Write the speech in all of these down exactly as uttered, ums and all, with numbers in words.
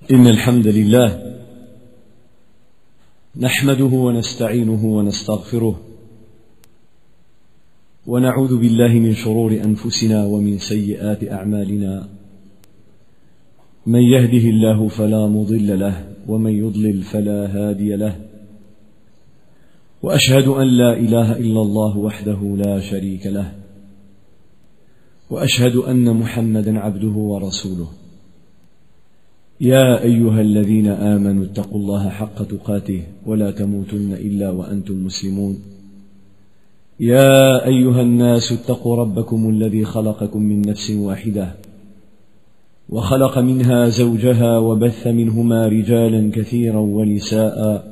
إن الحمد لله نحمده ونستعينه ونستغفره ونعوذ بالله من شرور أنفسنا ومن سيئات أعمالنا من يهده الله فلا مضل له ومن يضلل فلا هادي له وأشهد أن لا إله إلا الله وحده لا شريك له وأشهد أن محمدا عبده ورسوله يا أيها الذين آمنوا اتقوا الله حق تقاته ولا تموتن إلا وأنتم مسلمون يا أيها الناس اتقوا ربكم الذي خلقكم من نفس واحدة وخلق منها زوجها وبث منهما رجالا كثيرا ونساء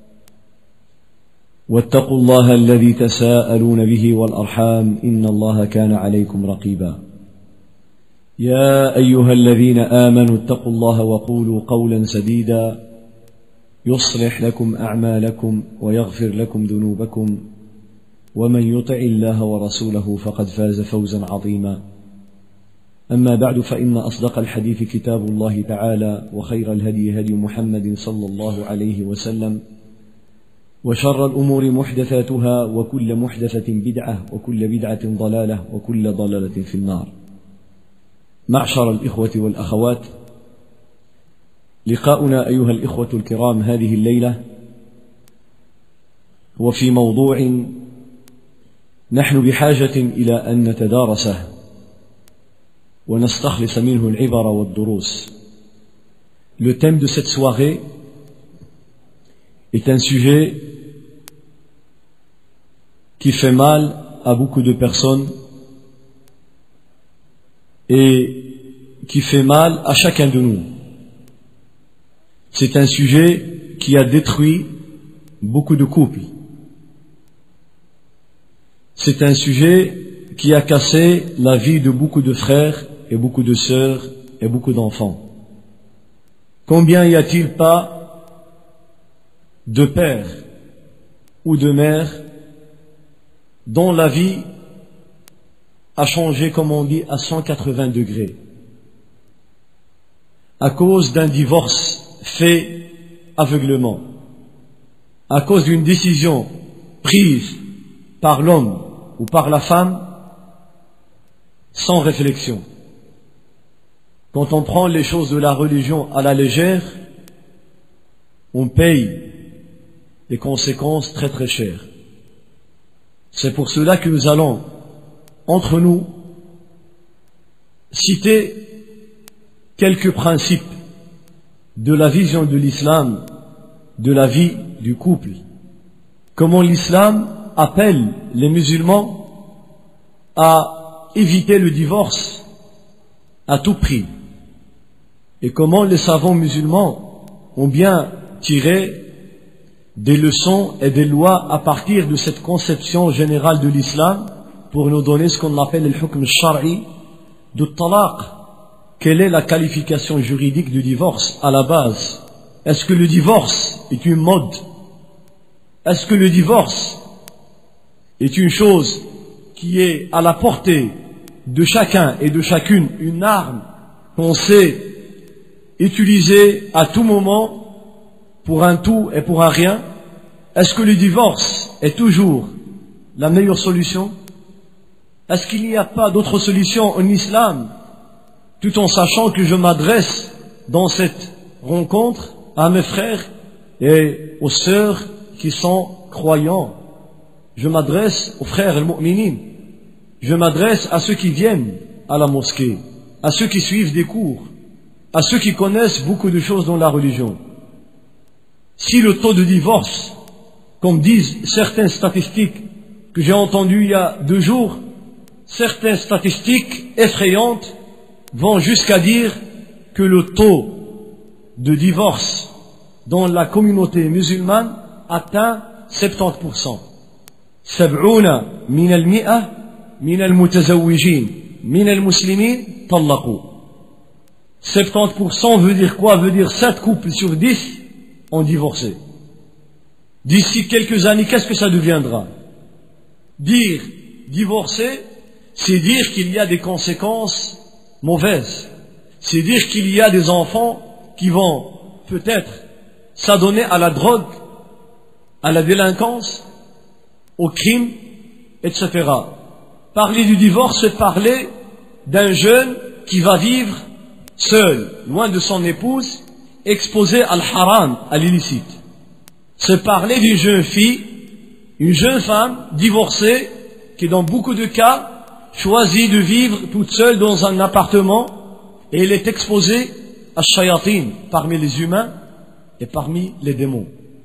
واتقوا الله الذي تساءلون به والأرحام إن الله كان عليكم رقيبا يا أيها الذين آمنوا اتقوا الله وقولوا قولا سديدا يصلح لكم أعمالكم ويغفر لكم ذنوبكم ومن يطع الله ورسوله فقد فاز فوزا عظيما أما بعد فإن أصدق الحديث كتاب الله تعالى وخير الهدي هدي محمد صلى الله عليه وسلم وشر الأمور محدثاتها وكل محدثة بدعة وكل بدعة ضلالة وكل ضلالة في النار. معشر الإخوة والأخوات، لقاؤنا أيها الإخوة الكرام هذه الليلة وفي موضوع نحن بحاجة إلى أن نتدارسه ونستخلص منه العبر والدروس. Le thème de cette soirée est un sujet qui fait mal à beaucoup de personnes et qui fait mal à chacun de nous. C'est un sujet qui a détruit beaucoup de couples. C'est un sujet qui a cassé la vie de beaucoup de frères et beaucoup de sœurs et beaucoup d'enfants. Combien y a-t-il pas de pères ou de mères dont la vie a changé, comme on dit, à cent quatre-vingts degrés à cause d'un divorce fait aveuglement, à cause d'une décision prise par l'homme ou par la femme sans réflexion. Quand on prend les choses de la religion à la légère, on paye des conséquences très très chères. C'est pour cela que nous allons, entre nous, citer quelques principes de la vision de l'islam, de la vie du couple. Comment l'islam appelle les musulmans à éviter le divorce à tout prix. Et comment les savants musulmans ont bien tiré des leçons et des lois à partir de cette conception générale de l'islam pour nous donner ce qu'on appelle le hukm al-shar'i du talaq. Quelle est la qualification juridique du divorce à la base? Est-ce que le divorce est une mode? Est-ce que le divorce est une chose qui est à la portée de chacun et de chacune, une arme qu'on sait utiliser à tout moment pour un tout et pour un rien? Est-ce que le divorce est toujours la meilleure solution? Est-ce qu'il n'y a pas d'autre solution en islam, tout en sachant que je m'adresse dans cette rencontre à mes frères et aux sœurs qui sont croyants? Je m'adresse aux frères al-mu'minin, je m'adresse à ceux qui viennent à la mosquée, à ceux qui suivent des cours, à ceux qui connaissent beaucoup de choses dans la religion. Si le taux de divorce, comme disent certaines statistiques que j'ai entendues il y a deux jours, certaines statistiques effrayantes vont jusqu'à dire que le taux de divorce dans la communauté musulmane atteint soixante-dix pour cent. سبعون من المئة من المتزوجين من المسلمين طلقوا. soixante-dix pour cent veut dire quoi? Veut dire sept couples sur dix ont divorcé. D'ici quelques années, qu'est-ce que ça deviendra? Dire divorcer, c'est dire qu'il y a des conséquences mauvaises. C'est dire qu'il y a des enfants qui vont peut-être s'adonner à la drogue, à la délinquance, au crime, et cetera. Parler du divorce, c'est parler d'un jeune qui va vivre seul, loin de son épouse, exposé à l'haram, à l'illicite. C'est parler d'une jeune fille, une jeune femme divorcée, qui dans beaucoup de cas choisit de vivre toute seule dans un appartement et elle est exposée à shayatin parmi les humains et parmi les démons.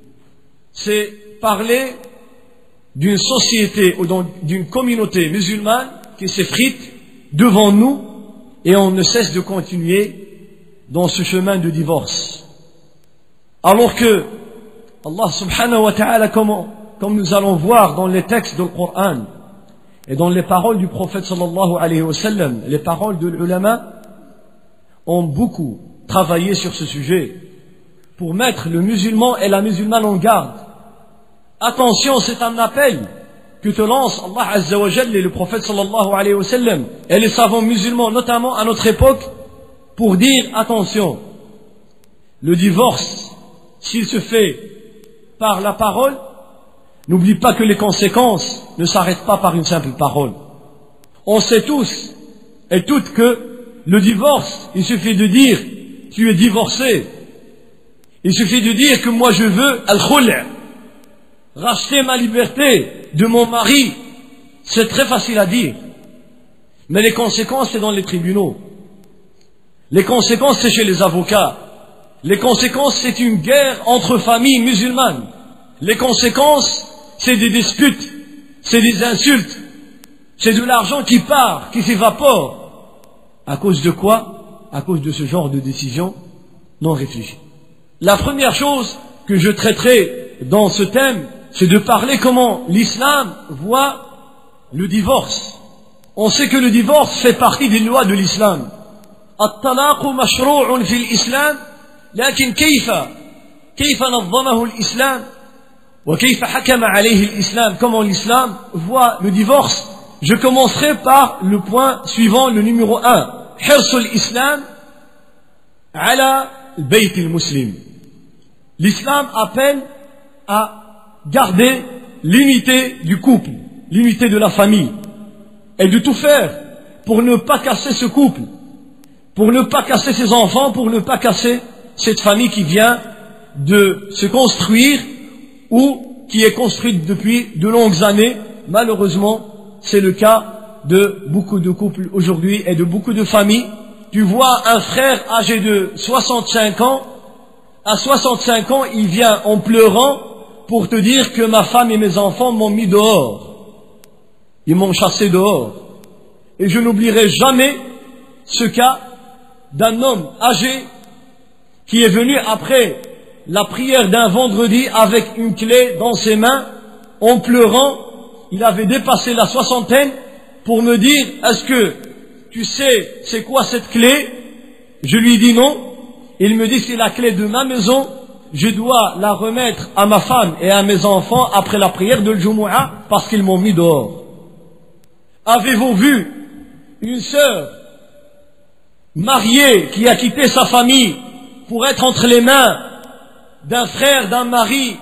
C'est parler d'une société ou d'une communauté musulmane qui s'effrite devant nous et on ne cesse de continuer dans ce chemin de divorce. Alors que Allah subhanahu wa ta'ala, comme, comme nous allons voir dans les textes du Coran et dans les paroles du prophète sallallahu alayhi wa sallam, les paroles de l'ulama ont beaucoup travaillé sur ce sujet pour mettre le musulman et la musulmane en garde. Attention, c'est un appel que te lance Allah Azza wa Jalla et le prophète sallallahu alayhi wa sallam et les savants musulmans, notamment à notre époque, pour dire attention, le divorce, s'il se fait par la parole, n'oublie pas que les conséquences ne s'arrêtent pas par une simple parole. On sait tous et toutes que le divorce, il suffit de dire tu es divorcé. Il suffit de dire que moi je veux al-khul', racheter ma liberté de mon mari. C'est très facile à dire. Mais les conséquences, c'est dans les tribunaux. Les conséquences, c'est chez les avocats. Les conséquences, c'est une guerre entre familles musulmanes. Les conséquences, c'est des disputes, c'est des insultes, c'est de l'argent qui part, qui s'évapore. À cause de quoi? À cause de ce genre de décision non réfléchie. La première chose que je traiterai dans ce thème, c'est de parler comment l'islam voit le divorce. On sait que le divorce fait partie des lois de l'islam. الطلاق مشروع في الإسلام لكن كيف كيف نظمه الإسلام وكيف حكم عليه الإسلام. Comment l'islam voit le divorce? Je commencerai par le point suivant, le numéro un. حرص الإسلام على البيت المسلم. L'islam appelle à garder l'unité du couple, l'unité de la famille, et de tout faire pour ne pas casser ce couple, pour ne pas casser ses enfants, pour ne pas casser cette famille qui vient de se construire ou qui est construite depuis de longues années. Malheureusement, c'est le cas de beaucoup de couples aujourd'hui et de beaucoup de familles. Tu vois un frère âgé de soixante-cinq ans, à soixante-cinq ans, il vient en pleurant pour te dire que ma femme et mes enfants m'ont mis dehors. Ils m'ont chassé dehors. Et je n'oublierai jamais ce cas d'un homme âgé qui est venu après la prière d'un vendredi avec une clé dans ses mains, en pleurant. Il avait dépassé la soixantaine pour me dire, est-ce que tu sais c'est quoi cette clé? Je lui dis non. Il me dit, c'est la clé de ma maison. Je dois la remettre à ma femme et à mes enfants après la prière de l'Jumu'ah parce qu'ils m'ont mis dehors. Avez-vous vu une sœur mariée qui a quitté sa famille pour être entre les mains d'un frère, d'un mari?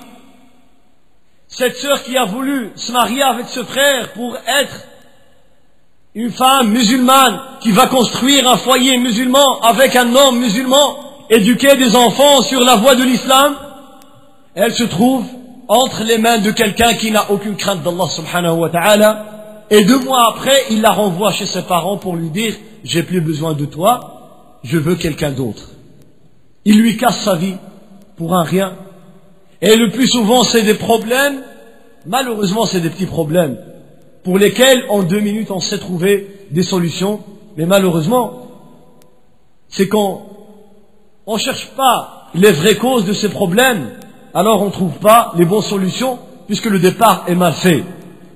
Cette sœur qui a voulu se marier avec ce frère pour être une femme musulmane qui va construire un foyer musulman avec un homme musulman, éduquer des enfants sur la voie de l'islam, elle se trouve entre les mains de quelqu'un qui n'a aucune crainte d'Allah subhanahu wa ta'ala, et deux mois après, il la renvoie chez ses parents pour lui dire, j'ai plus besoin de toi, je veux quelqu'un d'autre. Il lui casse sa vie pour un rien. Et le plus souvent, c'est des problèmes, malheureusement, c'est des petits problèmes, pour lesquels, en deux minutes, on sait trouver des solutions, mais malheureusement, c'est qu'on on ne cherche pas les vraies causes de ces problèmes, alors on ne trouve pas les bonnes solutions, puisque le départ est mal fait.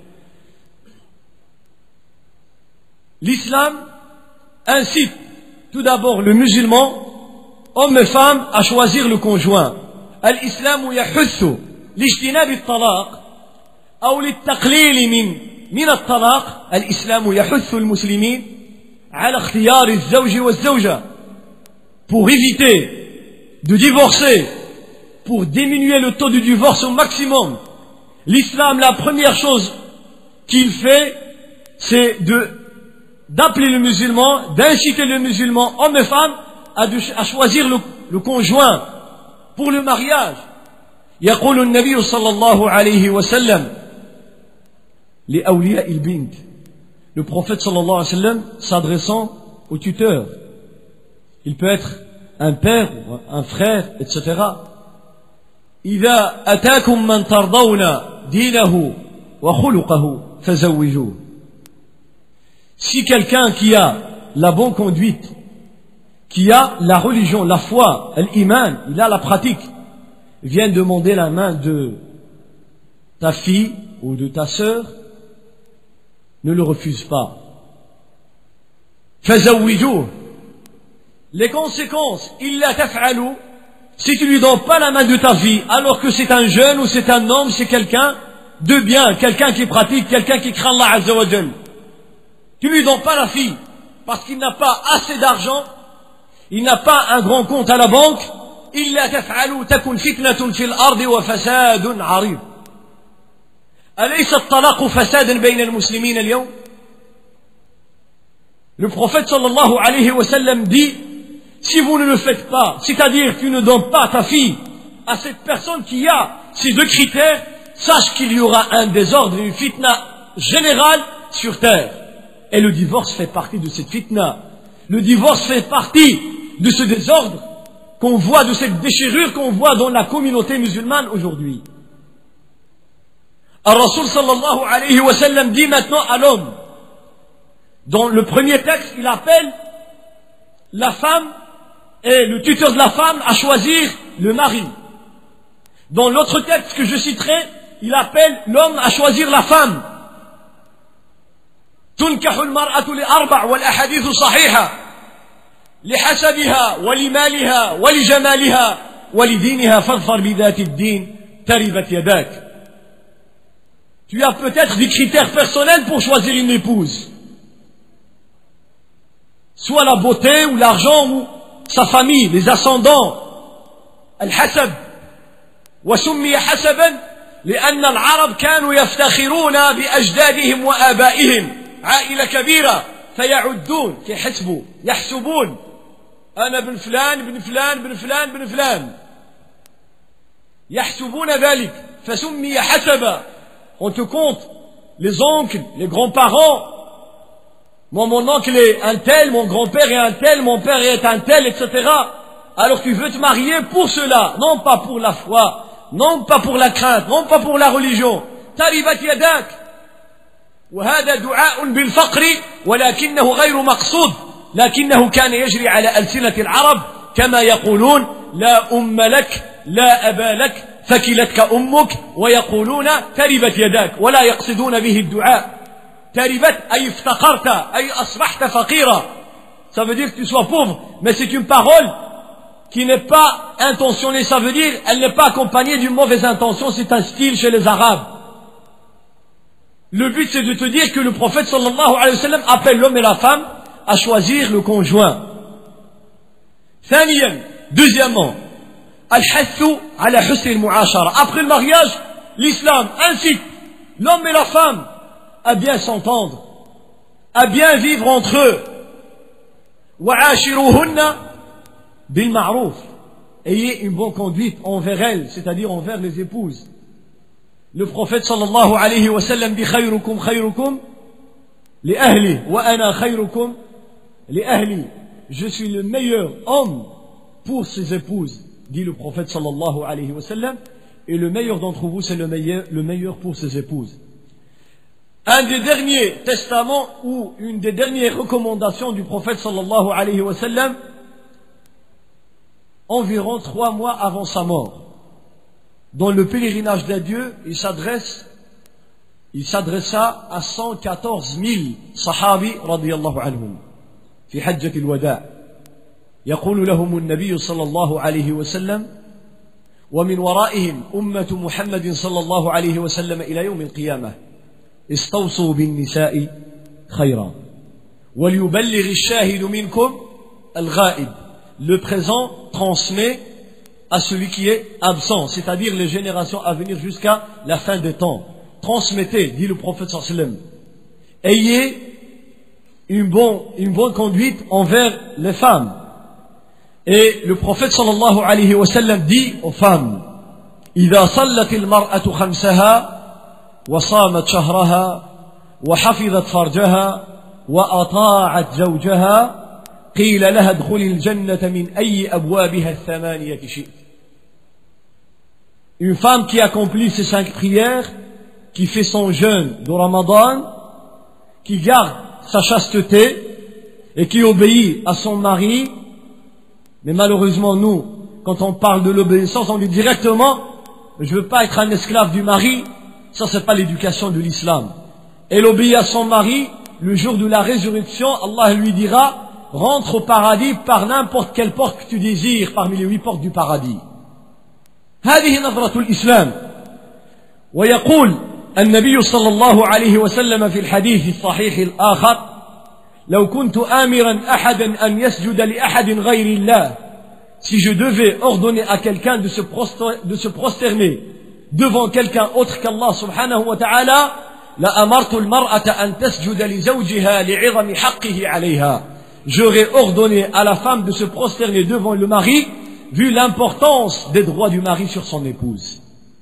L'islam incite tout d'abord le musulman, hommes et femmes, à choisir le conjoint. الإسلام يحث لاجتناب الطلاق أو للتقليل من من الطلاق. الإسلام يحث المسلمين على اختيار الزوج والزوجة pour éviter de divorcer pour diminuer le taux de divorce au maximum, l'islam, la première chose qu'il fait, c'est de, d'appeler le musulman, d'inciter le musulman, hommes et femmes, à, de, à choisir le, le conjoint pour le mariage. يقول النبي صلى الله عليه وسلم لأولياء البنت. Le prophète sallallahu alayhi wa sallam s'adressant au tuteur. Il peut être un père, un frère, et cetera. إذا أتاكم من ترضون دينه وخلقه فزوجوه. Si quelqu'un qui a la bonne conduite, qui a la religion, la foi, l'iman, il a la pratique, vient demander la main de ta fille ou de ta sœur, ne le refuse pas. فزوجوه. Les conséquences, illa taf'alu, si tu lui donnes pas la main de ta fille, alors que c'est un jeune ou c'est un homme, c'est quelqu'un de bien, quelqu'un qui pratique, quelqu'un qui craint Allah Azza wa Jal. Tu lui donnes pas la fille, parce qu'il n'a pas assez d'argent, il n'a pas un grand compte à la banque, illa taf'alu takun fitnatun fil ardi wa fasadun 'arid. أليس الطلاق فسادا بين المسلمين اليوم؟ Le prophète sallallahu alayhi wa sallam dit, si vous ne le faites pas, c'est-à-dire que tu ne donnes pas ta fille à cette personne qui a ces deux critères, sache qu'il y aura un désordre, une fitna générale sur terre. Et le divorce fait partie de cette fitna. Le divorce fait partie de ce désordre qu'on voit, de cette déchirure qu'on voit dans la communauté musulmane aujourd'hui. Al-Rasul sallallahu alayhi wa sallam dit maintenant à l'homme, dans le premier texte, il appelle la femme et le tuteur de la femme à choisir le mari. Dans l'autre texte que je citerai, il appelle l'homme à choisir la femme. تنكح المرأة لأربع والأحاديث صحيحة لحسبها ولمالها ولجمالها ولدينها فاظفر بذات الدين تربت يداك. Tu as peut-être des critères personnels pour choisir une épouse. Soit la beauté ou l'argent ou sa famille, les ascendants. الحسب وسمي حسبا لأن العرب كانوا يفتخرون بأجدادهم وآبائهم عائلة كبيرة فيعدون يحسبوا يحسبون أنا بن فلان بن فلان بن فلان بن فلان يحسبون ذلك فسمي حسبا. On te compte les oncles, les grands-parents. Moi, mon oncle est un tel, mon grand-père est un tel, mon père est un tel, et cetera. Alors tu veux te marier pour cela, non pas pour la foi, non pas pour la crainte, non pas pour la religion. تربت يداك. وهذا دعاء بالفقر ولكنه غير مقصود لكنه كان يجري على ألسنة العرب كما يقولون لا أم لك لا أبا لك فكلتك أمك ويقولون تربت يداك ولا يقصدون به الدعاء. تربت أي افتقرت أي أصبحت فقيرا. Ça veut dire que tu sois pauvre, mais c'est une parole qui n'est pas intentionnée. Ça veut dire elle n'est pas accompagnée d'une mauvaise intention. C'est un style chez les Arabes. Le but c'est de te dire que le prophète sallallahu alayhi wa sallam appelle l'homme et la femme à choisir le conjoint. ثانيا, deuxièmement, الحث على حسن المعاشرة. Après le mariage, l'islam incite l'homme et la femme à bien s'entendre, à bien vivre entre eux. وعاشروهن بالمعروف. Ayez une bonne conduite envers elles, c'est-à-dire envers les épouses. Le prophète sallallahu alayhi wa sallam dit خيركم خيركم لأهلي وأنا خيركم لأهلي. Je suis le meilleur homme pour ses épouses, dit le prophète sallallahu alayhi wa sallam, et le meilleur d'entre vous c'est le meilleur, le meilleur pour ses épouses. Un des derniers testaments ou une des dernières recommandations du prophète sallallahu alayhi wa sallam, environ trois mois avant sa mort, dans le pèlerinage d'adieu, il s'adresse, il s'adressa à cent quatorze mille sahabi radiyallahu anhum في حجة الوداع. يقول لهم النبي صلى الله عليه وسلم ومن ورائهم أمة محمد صلى الله عليه وسلم إلى يوم القيامة استوصوا بالنساء خيرا وليبلغ الشاهد منكم الغائب. Le présent transmet à celui qui est absent, c'est-à-dire les générations à venir jusqu'à la fin des temps. Transmettez, dit le prophète sallallahu alayhi wa sallam. Ayez une bonne, une bonne conduite envers les femmes. Et le prophète sallallahu alayhi wa sallam dit aux femmes, إذا صلت المرأة خمسها وصامت شهرها وحفظت فرجها وأطاعت زوجها قيل لها ادخلي الجنة من أي أبوابها الثمانية شئت. Une femme qui accomplit ses cinq prières, qui fait son jeûne de Ramadan, qui garde sa chasteté et qui obéit à son mari. Mais malheureusement, nous, quand on parle de l'obéissance, on dit directement, je veux pas être un esclave du mari. Ça, c'est pas l'éducation de l'islam. Elle obéit à son mari. Le jour de la résurrection, Allah lui dira, rentre au paradis par n'importe quelle porte que tu désires parmi les huit portes du paradis. هذه نظرة الإسلام. ويقول النبي صلى الله عليه وسلم في الحديث الصحيح الآخر لو كنت آمرا أحدا أن يسجد لأحد غير الله. Si je devais ordonner à quelqu'un de se prosterner, de se prosterner devant quelqu'un autre qu'Allah subhanahu wa ta'ala, لأمرت المرأة أن تسجد لزوجها لعظم حقه عليها. J'aurais ordonné à la femme de se prosterner devant le mari, vu l'importance des droits du mari sur son épouse.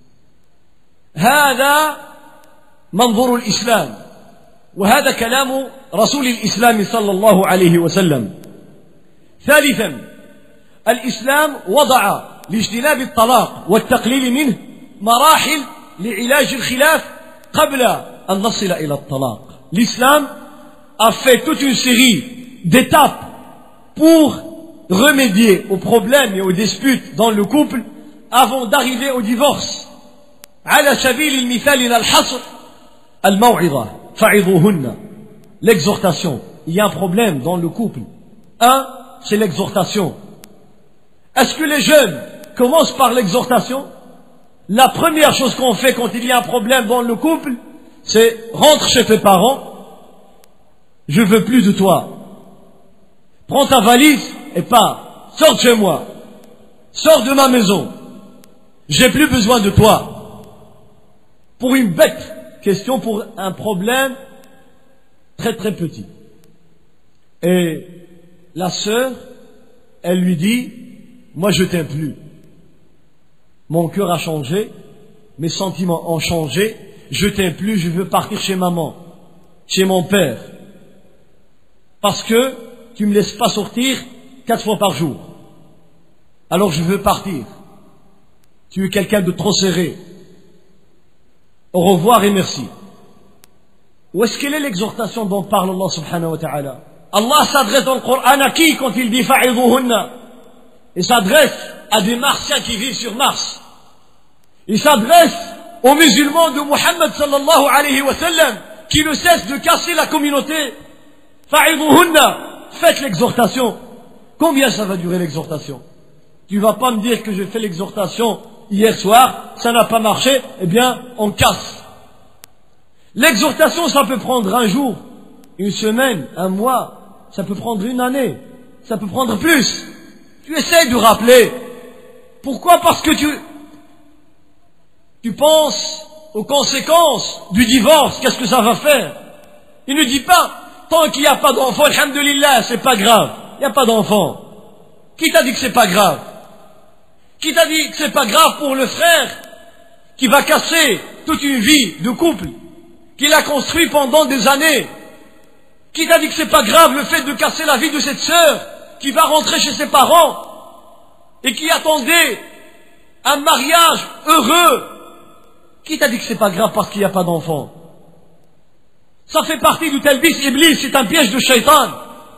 هذا منظور الإسلام وهذا كلام رسول الإسلام صلى الله عليه وسلم. ثالثا الإسلام وضع لاجتناب الطلاق والتقليل منه مراحل لعلاج الخلاف قبل أن نصل إلى الطلاق. L'islam a fait toute une série d'étapes pour remédier aux problèmes et aux disputes dans le couple avant d'arriver au divorce. على سبيل المثال الحصر الموعظة فعظوهن. L'exhortation. Il y a un problème dans le couple. Un, c'est l'exhortation. Est-ce que les jeunes commencent par l'exhortation? La première chose qu'on fait quand il y a un problème dans le couple, c'est rentre chez tes parents, je veux plus de toi. Prends ta valise et pars. Sors de chez moi. Sors de ma maison. J'ai plus besoin de toi. Pour une bête question, pour un problème très très petit. Et la sœur, elle lui dit, moi je t'aime plus. Mon cœur a changé, mes sentiments ont changé, je t'aime plus, je veux partir chez maman, chez mon père. Parce que tu me laisses pas sortir quatre fois par jour. Alors je veux partir. Tu es quelqu'un de trop serré. Au revoir et merci. Où est-ce qu'elle est l'exhortation dont parle Allah subhanahu wa ta'ala? Allah s'adresse dans le Coran à qui quand il dit fa'idhuhunna? Il s'adresse à des martiens qui vivent sur Mars. Il s'adresse aux musulmans de Muhammad sallallahu alayhi wa sallam qui ne cessent de casser la communauté. Fa'idhuhunna, faites l'exhortation. Combien ça va durer l'exhortation? Tu vas pas me dire que j'ai fait l'exhortation hier soir, ça n'a pas marché, eh bien on casse. L'exhortation, ça peut prendre un jour, une semaine, un mois, ça peut prendre une année, ça peut prendre plus. Tu essaies de rappeler. Pourquoi? Parce que tu, tu penses aux conséquences du divorce, qu'est-ce que ça va faire? Il ne dit pas, tant qu'il n'y a pas d'enfant, alhamdulillah, c'est pas grave. Il n'y a pas d'enfant. Qui t'a dit que c'est pas grave? Qui t'a dit que c'est pas grave pour le frère qui va casser toute une vie de couple, qu'il a construit pendant des années? Qui t'a dit que c'est pas grave le fait de casser la vie de cette sœur qui va rentrer chez ses parents et qui attendait un mariage heureux? Qui t'a dit que c'est pas grave parce qu'il n'y a pas d'enfant? Ça fait partie du talbis iblis, c'est un piège de shaitan.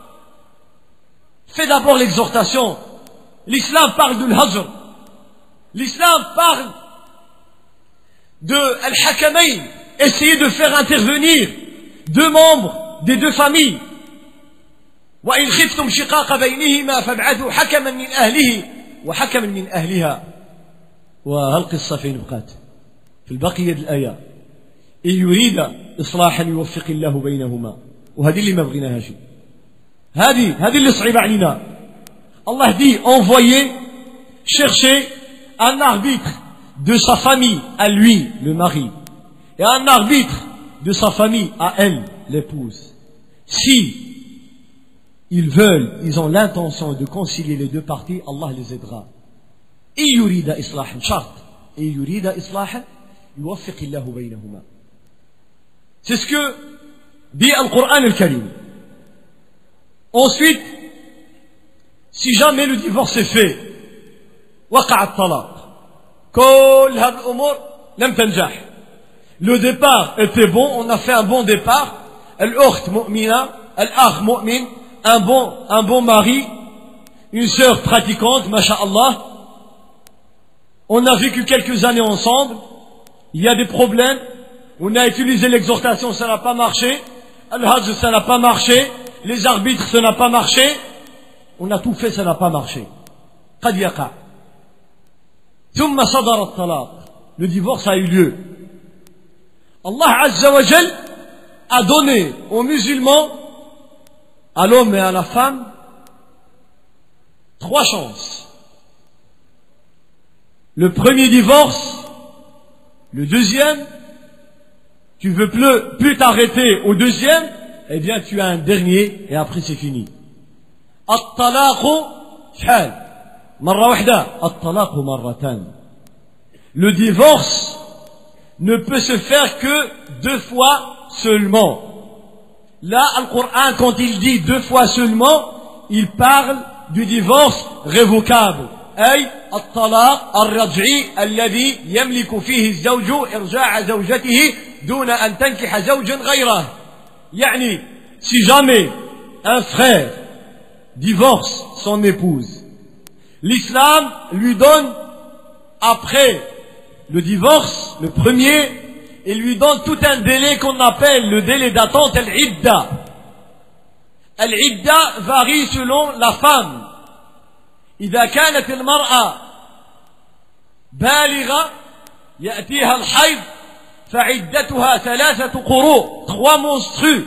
Fais d'abord l'exhortation. L'islam parle de l'hajr. L'islam parle de al-hakamayn, essayer de faire intervenir deux membres des deux familles. وإن خفتم شقاق بينهما فابعثوا حكما من أهله وحكما من أهلها. وهالقصة في نبقات في البقية الآية إن يريد إصلاحا يوفق الله بينهما. وهذه اللي ما بغيناها شيء. هذه هذه اللي صعيبة علينا. الله dit envoyez, cherchez un arbitre de sa famille à lui, le mari, et un arbitre de sa famille à elle, l'épouse, si ils veulent, ils ont l'intention de concilier les deux parties, Allah les aidera. إن يريد إصلاحا شرط إن يريد إصلاحا يوفق الله بينهما. C'est ce que dit le Coran al-Karim. Ensuite, si jamais le divorce est fait, وقع الطلاق. كل هذه الأمور لم تنجح. Le départ était bon, on a fait un bon départ. الأخت مؤمنة, الأخ مؤمن, un bon, un bon mari, une sœur pratiquante, masha'Allah. On a vécu quelques années ensemble. Il y a des problèmes. On a utilisé l'exhortation, ça n'a pas marché. Al-Hajj, ça n'a pas marché. Les arbitres, ça n'a pas marché. On a tout fait, ça n'a pas marché. قد يقع. ثم صدر الطلاق. Le divorce a eu lieu. Allah Azza wa Jal a donné aux musulmans, à l'homme et à la femme, trois chances. Le premier divorce, le deuxième, tu veux plus, plus t'arrêter au deuxième, eh bien tu as un dernier et après c'est fini. At-talaqu shal. Marra wahda. At-talaqu marratan. Le divorce ne peut se faire que deux fois seulement. Là, le Coran, quand il dit deux fois seulement, il parle du divorce révocable. أي الطلاق الرجعي الذي يملك فيه الزوج إرجاع زوجته دون أن تنكح زوجا غيره. يعني si jamais un frère divorce son épouse, l'islam lui donne, après le divorce, le premier, il lui donne tout un délai qu'on appelle le délai d'attente, al-idda. Al-idda varie selon la femme. إذا كانت المرأة بالغة يأتيها الحيض فعدتها ثلاثة قروء. Trois menstrues.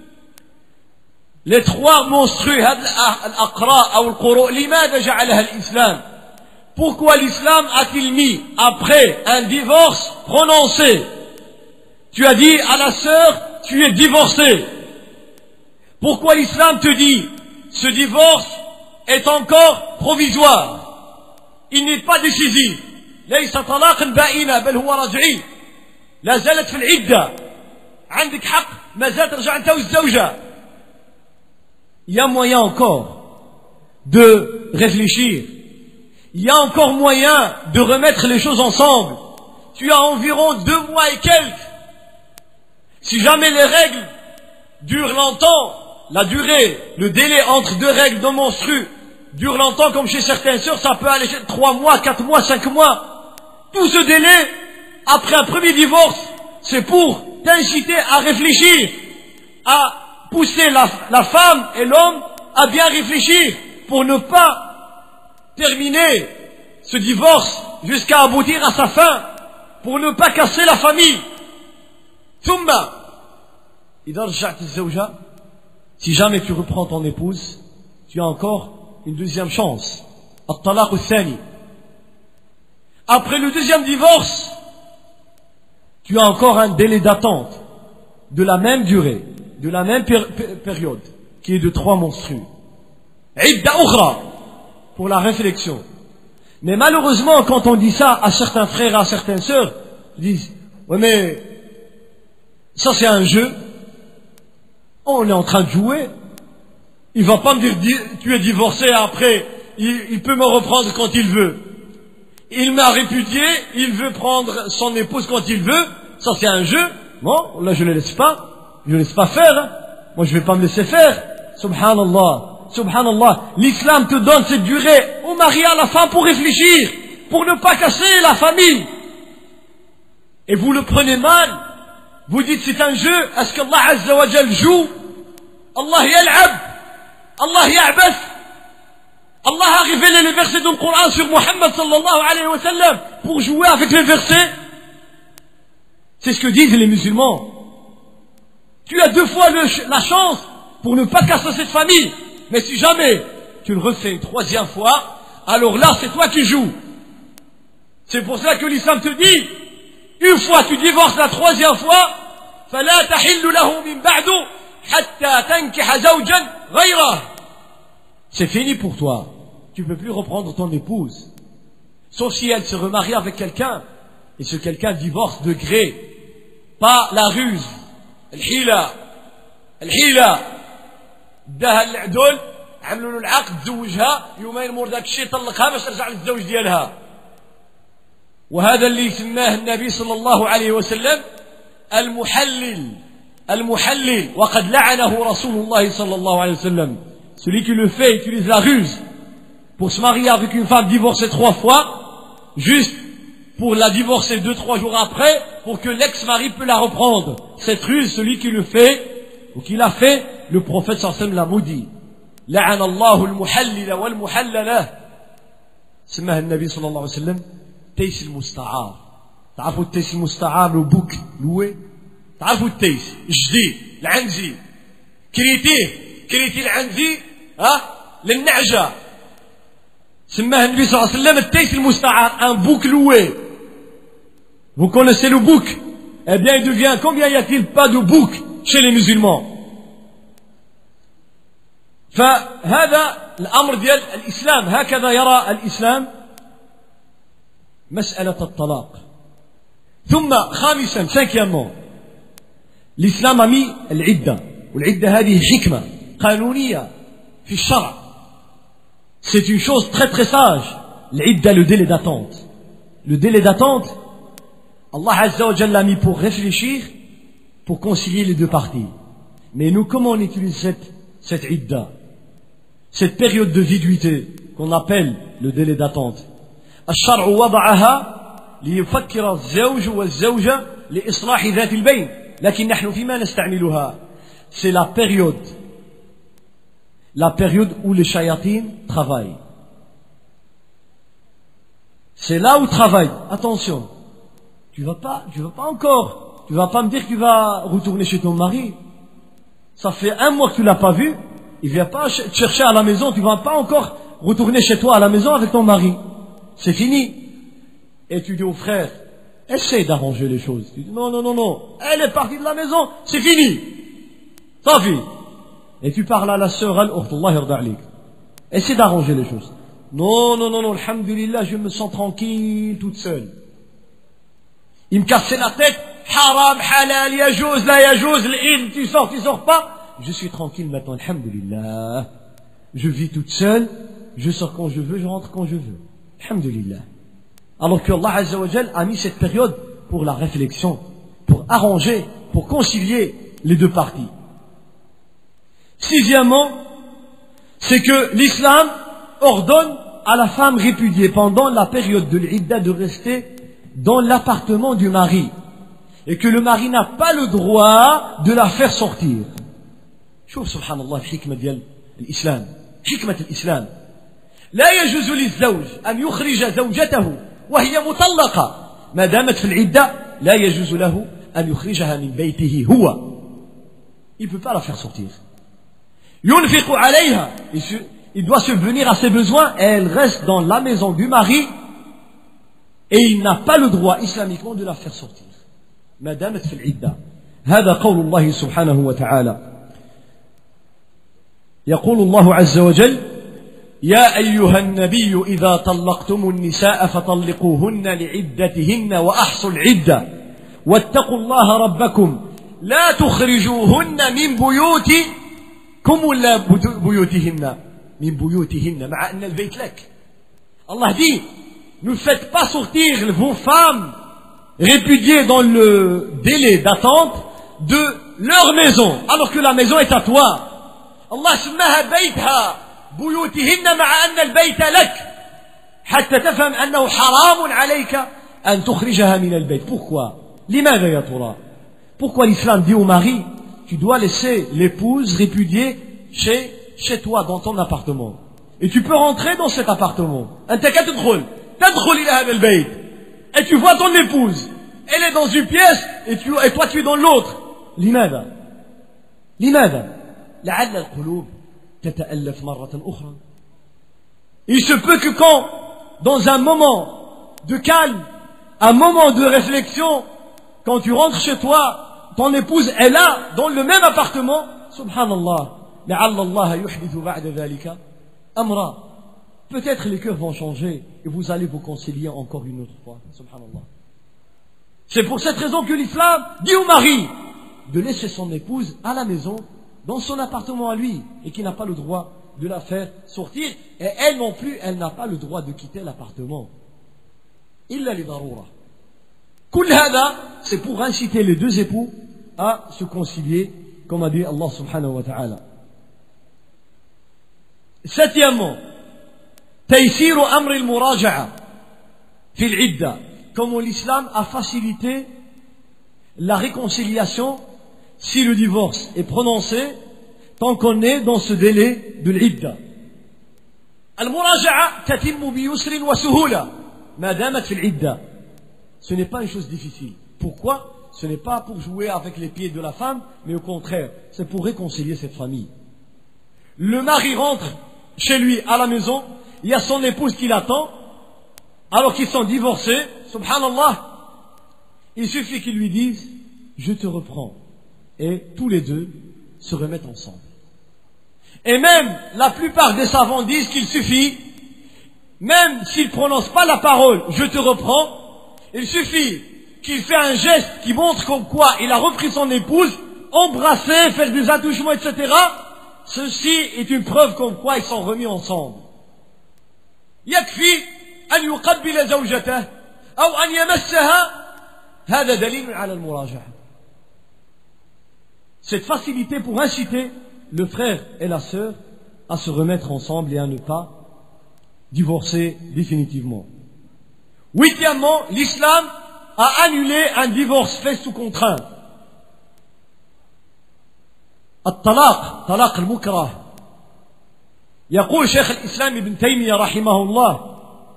Les trois menstrues, هذا الأقراء أو القروء، لماذا جعلها الإسلام؟ Pourquoi l'islam a-t-il mis après un divorce prononcé? Tu as dit à la sœur, tu es divorcée. Pourquoi l'islam te dit, ce divorce est encore provisoire, il n'est pas décisif. ليس طلاقا بائنا بل هو رجعي. لا زالت في العدة. عندك حق ما زالت ترجع انت والزوجة. Il y a moyen encore de réfléchir. Il y a encore moyen de remettre les choses ensemble. Tu as environ deux mois et quelques. Si jamais les règles durent longtemps, la durée, le délai entre deux règles non menstrues dure longtemps, comme chez certaines sœurs, ça peut aller trois mois, quatre mois, cinq mois. Tout ce délai, après un premier divorce, c'est pour t'inciter à réfléchir, à pousser la, la femme et l'homme à bien réfléchir pour ne pas terminer ce divorce jusqu'à aboutir à sa fin, pour ne pas casser la famille. ثم إذا رجعت الزوجة, si jamais tu reprends ton épouse, tu as encore une deuxième chance. الطلاق الثاني. Après le deuxième divorce, tu as encore un délai d'attente de la même durée, de la même péri- période, qui est de trois menstrues. عدة أخرى, pour la réflexion. Mais malheureusement, quand on dit ça à certains frères et à certaines sœurs, ils disent, ouais mais ça c'est un jeu, on est en train de jouer. Il va pas me dire, tu es divorcé, après, il, il peut me reprendre quand il veut. Il m'a répudié, il veut prendre son épouse quand il veut. Ça c'est un jeu. Bon, là je le laisse pas. Je le laisse pas faire. Hein. Moi je vais pas me laisser faire. Subhanallah. Subhanallah. L'islam te donne cette durée au mari et à la femme pour réfléchir, pour ne pas casser la famille. Et vous le prenez mal. Vous dites c'est un jeu. Est-ce qu'Allah Azza wa Jal joue? Allah yal'ab. Allah ya'bas. Allah a révélé les versets du Coran sur Muhammad sallallahu alayhi wa sallam pour jouer avec les versets. C'est ce que disent les musulmans. Tu as deux fois le, la chance pour ne pas casser cette famille. Mais si jamais tu le refais une troisième fois, alors là c'est toi qui joues. C'est pour ça que l'islam te dit, une fois tu divorces la troisième fois, فَلَا تَحِلُّ لَهُ مِنْ بَعْدُ حَتَّى تَنْكِحَ زَوْجًا غَيْرَهُ. C'est fini pour toi. Tu ne peux plus reprendre ton épouse. Sauf si elle se remarie avec quelqu'un, et ce quelqu'un divorce de gré. Pas la ruse. الحيلة. الحيلة. داها العدول عملوا له العقد تزوجها يومين مور ذاك الشيء طلقها باش ترجع للزوج ديالها. وهذا اللي سماه النبي صلى الله عليه وسلم المحلل. المحلل وقد لعنه رسول الله صلى الله عليه وسلم. Celui qui le fait utilise la ruse pour se marier avec une femme divorcée trois fois, juste pour la divorcer deux, trois jours après, pour que l'ex-mari peut la reprendre. Cette ruse, celui qui le fait, ou qui l'a fait, le prophète sallallahu alayhi wa sallam l'a maudit. لعن الله المحلل والمحللة. سماه النبي صلى الله عليه وسلم تيس المستعار. تعرفوا التيس المستعار لو بوك لوي؟ تعرفوا التيس الجديد العنزي كريتيه كريتي العنزي ها للنعجة. سماه النبي صلى الله عليه وسلم التيس المستعار, un bouc loué. Vous connaissez le bouc? Eh bien, il devient, combien y a-t-il pas de bouc chez les musulmans? فهذا الأمر ديال الإسلام, هكذا يرى الإسلام مسألة الطلاق. ثم خامسا, cinquièmement, l'islam a mis العدة, والعدة هذه حكمة قانونية في الشرع. C'est une chose très très sage. العدة, le délai d'attente. Le délai d'attente, Allah Azza wa Jalla l'a mis pour réfléchir, pour concilier les deux parties. Mais nous, comment on utilise cette, cette idda, cette période de viduité qu'on appelle le délai d'attente? الشرع وضعها ليفكر الزوج والزوجة لإصلاح ذات البين, لكن نحن فيما نستعملها. C'est la période, la période où les shayatines travaillent. C'est là où travaillent. Attention. Tu vas pas, tu vas pas encore, tu vas pas me dire que tu vas retourner chez ton mari. Ça fait un mois que tu l'as pas vu, il vient pas te chercher à la maison, tu vas pas encore retourner chez toi à la maison avec ton mari. C'est fini. Et tu dis au frère, essaye d'arranger les choses. Tu dis non, non, non, non, elle est partie de la maison, c'est fini. Ça fait. Et tu parles à la sœur, al-Ukhtallah yarda alik. Essaye d'arranger les choses. Non, non, non, non, alhamdulillah, je me sens tranquille, toute seule. Il me cassait la tête, haram, halal, yajouz, la yajouz, l'il, tu sors, tu sors pas. Je suis tranquille maintenant, alhamdulillah. Je vis toute seule, je sors quand je veux, je rentre quand je veux. Alhamdulillah. Alors que Allah Azza wa Jal a mis cette période pour la réflexion, pour arranger, pour concilier les deux parties. Sixièmement, c'est que l'islam ordonne à la femme répudiée pendant la période de l'idda de rester dans l'appartement du mari, et que le mari n'a pas le droit de la faire sortir. شوف سبحان الله الحكمة ديال الإسلام, حكمة الإسلام. لا يجوز للزوج أن يخرج زوجته وهي مطلقة ما دامت في العدة, لا يجوز له أن يخرجها من بيته هو. Il ne peut pas la faire sortir. ينفق عليها, il doit subvenir à ses besoins, et elle reste dans la maison du mari, et il n'a pas le droit islamiquement de la faire sortir. ما دامت في العدة. هذا قول الله سبحانه وتعالى. يقول الله عز وجل: يا أيها النبي إذا طلقتم النساء فطلقوهن لعدتهن وأحصوا العدة واتقوا الله ربكم لا تخرجوهن من بيوتكم ولا بيوتهن من بيوتهن مع أن البيت لك. Allah dit: ne faites pas sortir vos femmes répudiées dans le délai d'attente de leur maison alors que la maison est à toi. Allah سماها بيتها بيوتهن مع أن البيت لك حتى تفهم أنه حرام عليك أن تخرجها من البيت. Pourquoi? لماذا يا ترى? Pourquoi l'islam dit au mari: tu dois laisser l'épouse répudiée chez, chez toi dans ton appartement, et tu peux rentrer dans cet appartement. أنت كتدخل تدخل إلى هذا البيت et tu vois ton épouse, elle est dans une pièce et, tu, et toi tu es dans l'autre. لماذا؟ لماذا؟ لعل القلوب تتألف مرة أخرى. Il se peut que quand, dans un moment, de calme, un moment de réflexion, quand tu rentres chez toi, ton épouse est là, dans le même appartement, subhanallah, لعل الله يحدث بعد ذلك أمرا. Peut-être les cœurs vont changer et vous allez vous concilier encore une autre fois, subhanallah. C'est pour cette raison que l'islam dit au mari de laisser son épouse à la maison, dans son appartement à lui, et qui n'a pas le droit de la faire sortir, et elle non plus, elle n'a pas le droit de quitter l'appartement. Illa li darura. Kul hada, c'est pour inciter les deux époux à se concilier, comme a dit Allah subhanahu wa ta'ala. Septièmement, taysiru amri al-muraja'a fi al-idda. Comment l'islam a facilité la réconciliation si le divorce est prononcé tant qu'on est dans ce délai de l'idda. Al-muraja'a tatimmu bi yusrin wa suhula ma damat fi al-idda. Ce n'est pas une chose difficile. Pourquoi? Ce n'est pas pour jouer avec les pieds de la femme, mais au contraire, c'est pour réconcilier cette famille. Le mari rentre chez lui à la maison, il y a son épouse qui l'attend, alors qu'ils sont divorcés, subhanallah, il suffit qu'ils lui disent « je te reprends » et tous les deux se remettent ensemble. Et même la plupart des savants disent qu'il suffit, même s'il ne prononce pas la parole « je te reprends », il suffit qu'il fait un geste qui montre comme quoi il a repris son épouse, embrasser, faire des attouchements, et cetera. Ceci est une preuve comme quoi ils sont remis ensemble. يكفي أن يقبل زوجته أو أن يمسها هذا دليل على المراجعة. Cette facilité pour inciter le frère et la sœur à se remettre ensemble et à ne pas divorcer définitivement. Huitièmement, l'islam a annulé un divorce fait sous contrainte. الطلاق طلاق المكره. يقول شيخ الإسلام ابن تيمية رحمه الله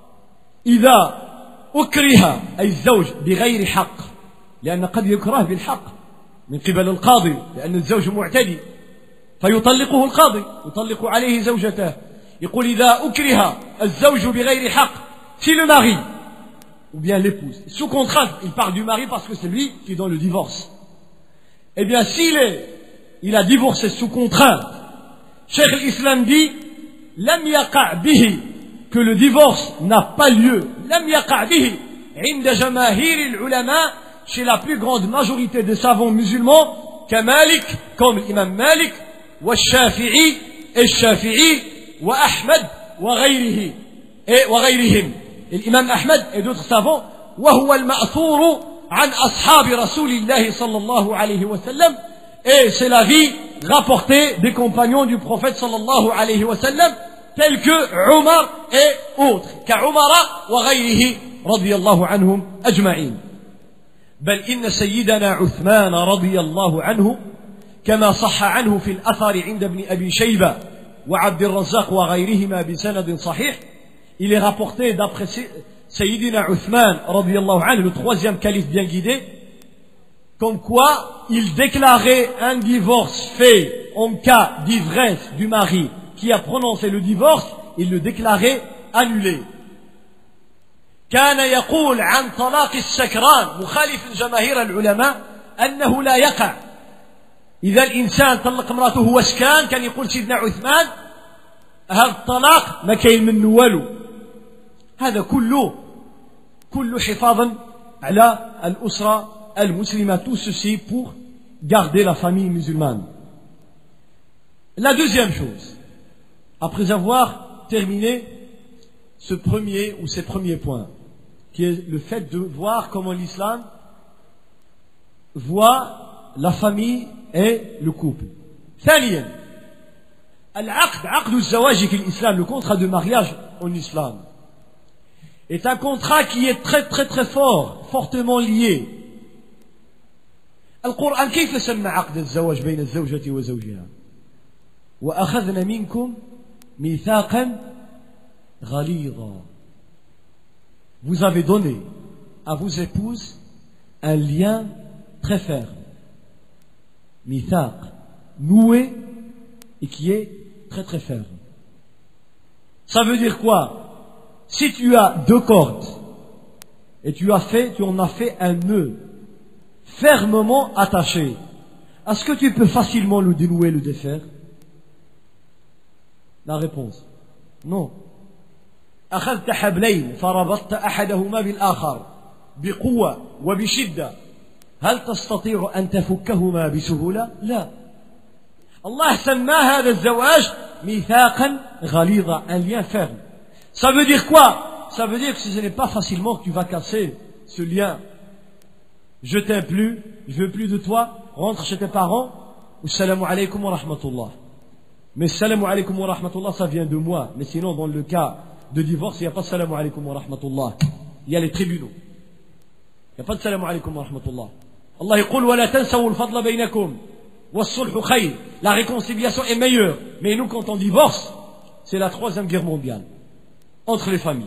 إذا أكره أي الزوج بغير حق، لأن قد يكره بالحق من قبل القاضي لأن الزوج معتدي فيطلقه القاضي يطلق عليه زوجته. يقول إذا أكره الزوج بغير حق، si le mari ou bien l'épouse sous contrainte, il parle du mari parce que c'est lui qui donne le divorce, eh bien s'il est il a divorcé sous contrainte, Cheikh l'Islam dit lam yaqa' bihi, que le divorce n'a pas lieu, lam yaqa' bihi inda jamahir al-ulama, chez la plus grande majorité des savants musulmans, Malik, comme l'imam Malik, wa Shafi'i et Shafi'i, wa Ahmad wa ghayrihi et wa ghayrihim, et l'imam Ahmad et d'autres savants, wa huwa al-ma'thur an ashabi rasulillahi sallallahu alayhi wa sallam. Et c'est la vie rapportée des compagnons du prophète sallallahu alayhi wa sallam, tels que Omar et autres, كعمر وغيره رضي الله عنهم أجمعين. بل إن سيدنا عثمان رضي الله عنه كما صح عنه في الأثر عند ابن أبي شيبة وعبد الرزاق وغيرهما بسند صحيح, il est rapporté d'après Sayyidina Uthman رضي الله عنه, le troisième calife bien guidé, comme quoi il déclarait un divorce fait en cas d'ivresse du mari qui a prononcé le divorce, il le déclarait annulé. كان يقول عن طلاق السكران مخالف جماهير العلماء أنه لا يقع. إذا الإنسان طلق امرأته وهو سكران كان يقول سيدنا عثمان هذا الطلاق ما كاين منه والو. هذا كله كله حفاظا على الأسرة al-musulman, tout ceci pour garder la famille musulmane. La deuxième chose, après avoir terminé ce premier ou ces premiers points, qui est le fait de voir comment l'islam voit la famille et le couple. ثانيا, العقد عقد الزواج في الإسلام, le contrat de mariage en islam, est un contrat qui est très très très fort, fortement lié. القرآن كيف سمى عقد الزواج بين الزوجة وزوجها؟ وأخذنا منكم ميثاقا غليظا. Vous avez donné à vos épouses un lien très ferme, mithaq, noué et qui est très très ferme. Ça veut dire quoi? Si tu as deux cordes et tu as fait, tu en as fait un nœud fermement attaché. Est-ce que tu peux facilement le dénouer, le défaire? La réponse, non. أخذت حبلين فربطت أحدهما بالآخر بقوة وبشدة هل تستطيع أن تفكهما بسهولة؟ لا. Allah سمى هذا الزواج ميثاقا غليظا, un lien ferme. Ça veut dire quoi? Ça veut dire que ce n'est pas facilement que tu vas casser ce lien. Je t'aime plus, je veux plus de toi, rentre chez tes parents, ou salam alaykum wa rahmatullah. Mais salam alaykum wa rahmatullah, ça vient de moi. Mais sinon, dans le cas de divorce, il n'y a pas de salam alaykum wa rahmatullah. Il y a les tribunaux. Il n'y a pas de salam alaykum wa rahmatullah. Allah yaqul wa la tansawu al-fadla baynakum was-sulhu khayr. La réconciliation est meilleure. Mais nous, quand on divorce, c'est la troisième guerre mondiale entre les familles.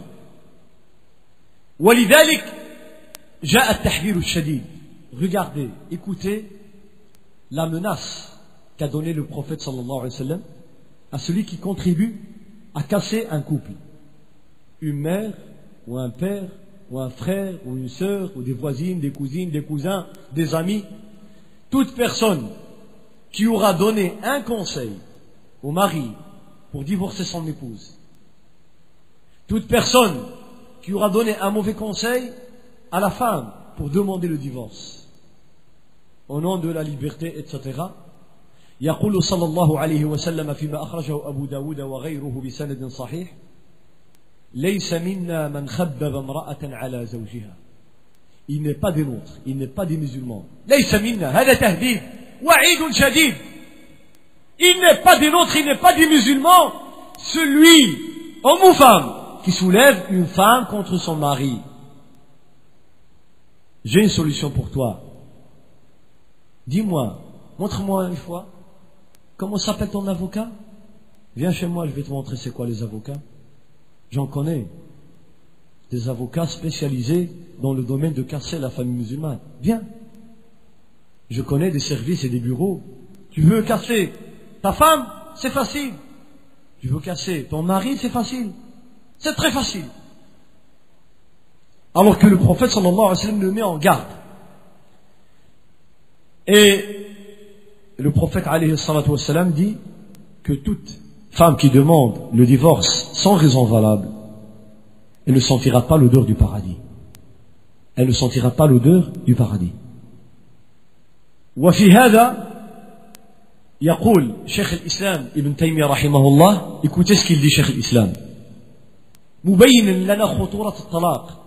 ولذلك جاء التحذير الشديد. Regardez, écoutez la menace qu'a donné le prophète sallallahu alayhi wa sallam à celui qui contribue à casser un couple. Une mère, ou un père, ou un frère, ou une sœur, ou des voisines, des cousines, des cousins, des amis. Toute personne qui aura donné un conseil au mari pour divorcer son épouse. Toute personne qui aura donné un mauvais conseil à la femme pour demander le divorce. Au nom de la liberté, et cetera. يقول صلى الله عليه وسلم فيما أخرجه أبو داود وغيره بسند صحيح ليس منا من خبب امرأة على زوجها. Il n'est pas des nôtres, il n'est pas des musulmans. ليس منا, هذا تهديد وعيد شديد. Il n'est pas des nôtres, il n'est pas des musulmans, celui, homme ou femme, qui soulève une femme contre son mari. J'ai une solution pour toi. Dis-moi, montre-moi une fois. Comment s'appelle ton avocat? Viens chez moi, je vais te montrer c'est quoi les avocats. J'en connais. Des avocats spécialisés dans le domaine de casser la famille musulmane. Viens. Je connais des services et des bureaux. Tu veux casser ta femme? C'est facile. Tu veux casser ton mari? C'est facile. C'est très facile. Alors que le prophète sallallahu alayhi wa sallam le met en garde. Et le prophète alayhi salatu wa sallam dit que toute femme qui demande le divorce sans raison valable, elle ne sentira pas l'odeur du paradis. Elle ne sentira pas l'odeur du paradis. وفي هذا يقول شيخ الإسلام ابن تيمية رحمه الله, écoutez ce qu'il dit شيخ الإسلام, مبين لنا خطورة الطلاق,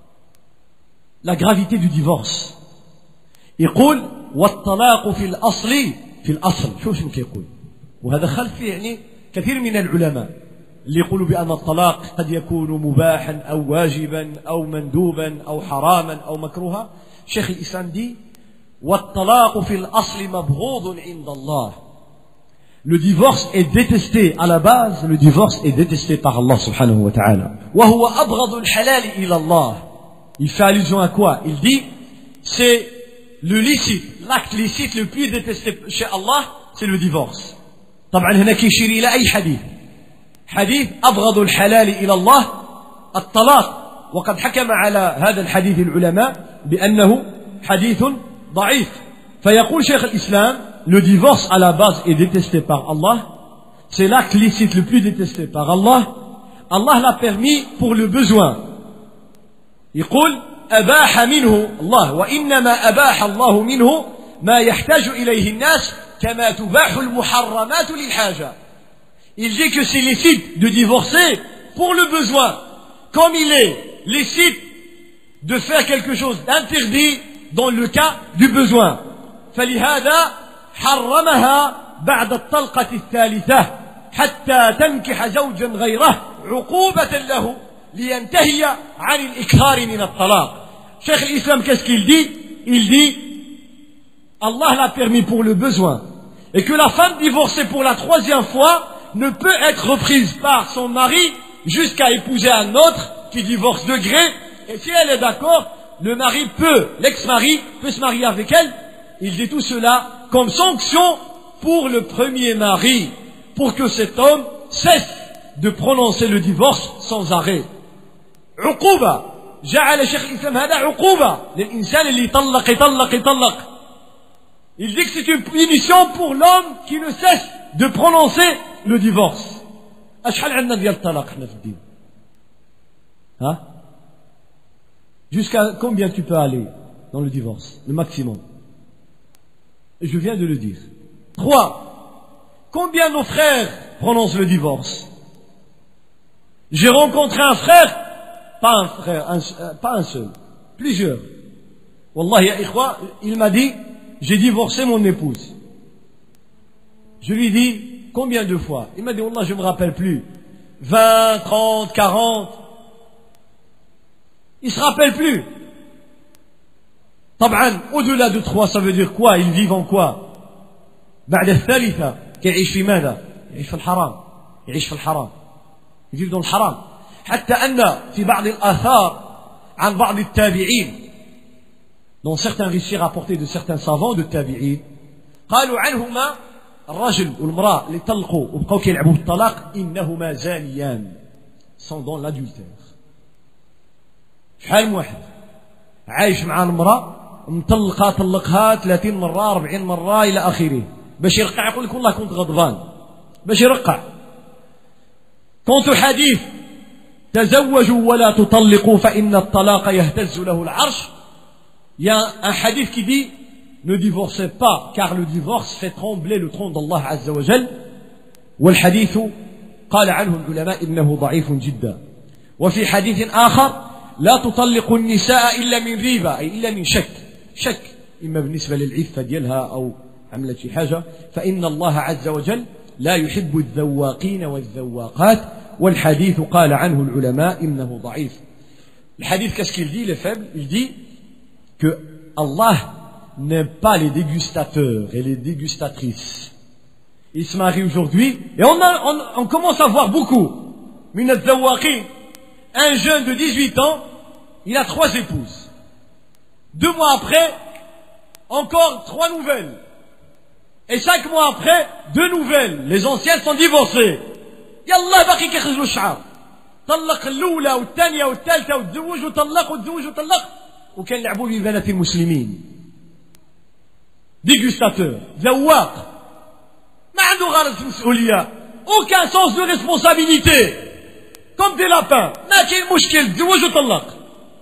la gravité du divorce. يقول والطلاق في الأصل في الأصل شوف شو كيقول, وهذا خلف يعني كثير من العلماء اللي يقولوا بأن الطلاق قد يكون مباحا أو واجبا أو مندوبا أو حراما أو مكروها. شيخ الإسلام dit والطلاق في الأصل مبغوض عند الله. Le divorce est détesté à la base, le divorce est détesté par Allah subhanahu wa ta'ala. وهو أبغض الحلال إلى الله. Il fait allusion à quoi? Il dit c'est le licite, l'acte licite le plus détesté chez Allah, c'est le divorce. طبعا هنا كيشير إلى أي حديث؟ حديث أبغض الحلال إلى الله الطلاق. وقد حكم على هذا الحديث العلماء بأنه حديث ضعيف. فيقول شيخ الإسلام le divorce à la base est détesté par Allah, c'est l'acte licite le plus détesté par Allah. Allah l'a permis pour le besoin. يقول أباح منه الله وإنما أباح الله منه ما يحتاج إليه الناس كما تباح المحرمات للحاجة. Il dit que c'est licite de divorcer pour le besoin, comme il est licite de faire quelque chose d'interdit dans le cas du besoin. فلهذا حرمها بعد الطلقة الثالثة حتى تنكح زوجا غيره عقوبة له لينتهي عن الإكثار من الطلاق. Cheikh l'Islam, qu'est-ce qu'il dit? Il dit Allah l'a permis pour le besoin et que la femme divorcée pour la troisième fois ne peut être reprise par son mari jusqu'à épouser un autre qui divorce de gré, et si elle est d'accord, le mari peut, l'ex-mari peut se marier avec elle. Il dit tout cela comme sanction pour le premier mari, pour que cet homme cesse de prononcer le divorce sans arrêt. Uquba, جعل شيخ الإسلام هذا عقوبة للإنسان اللي يطلق يطلق يطلق. Il dit que c'est une punition pour l'homme qui ne cesse de prononcer le divorce. أشحال عندنا ديال الطلاق حنا في الدين؟ ها؟ Jusqu'à combien tu peux aller dans le divorce? Le maximum. Et je viens de le dire. Trois. Combien nos frères prononcent le divorce? J'ai rencontré un frère, pas un frère, un, euh, pas un seul, plusieurs. Wallah ya ikhwa, il m'a dit, j'ai divorcé mon épouse. Je lui dis, combien de fois? Il m'a dit, Wallah, je ne me rappelle plus. vingt, trente, quarante. Il se rappelle plus. طبعا, au-delà de trois, ça veut dire quoi? Ils vivent en quoi? بعد الثالثة كيعيش في ماذا؟ يعيش في الحرام. يعيش في الحرام. يجيب دون الحرام. حتى أن في بعض الآثار عن بعض التابعين, dans certains récits rapportés de certains savants de التابعين, قالوا عنهما الرجل والمرأة اللي طلقوا وبقوا كيلعبوا بالطلاق إنهما زانيان, sont dans l'adultère. شحال من واحد عايش مع المرأة مطلقها طلقها ثلاثين مرة أربعين مرة إلى آخره, باش يرقع يقول لك والله كنت غضبان, باش يرقع. كنت حديث تزوجوا ولا تطلقوا فإن الطلاق يهتز له العرش. Il y a un hadith qui dit ne divorcez pas car le divorce fait trembler le trône d'Allah عز وجل. والحديث قال عنه العلماء إنه ضعيف جدا. وفي حديث آخر لا تطلق النساء إلا من ريبة, أي إلا من شك, شك إما بالنسبة للعفة ديالها أو عملت شي حاجة, فإن الله عز وجل لا يحب الذواقين والذواقات. والحديث قال عنه العلماء إنه ضعيف. الحديث qu'est-ce qu'il dit, il est faible. Il dit que Allah n'aime pas les dégustateurs et les dégustatrices. Ils se marient aujourd'hui et on, a, on, on commence à voir beaucoup. من الذواقين, un jeune de dix-huit ans, il a trois épouses. Deux mois après, encore trois nouvelles. Et cinq mois après, deux nouvelles. Les anciennes sont divorcées. يلا باقي كيخرجوا الشعر. طلق الأولى والثانية والثالثة وتزوج وطلق وتزوج وطلق. وكان لعبوا ببنات المسلمين. Dégustateur, ذواق. ما عنده غرض في المسؤولية. Aucun sens de responsabilité. Comme des lapins. ما كاين مشكل, تزوج وطلق.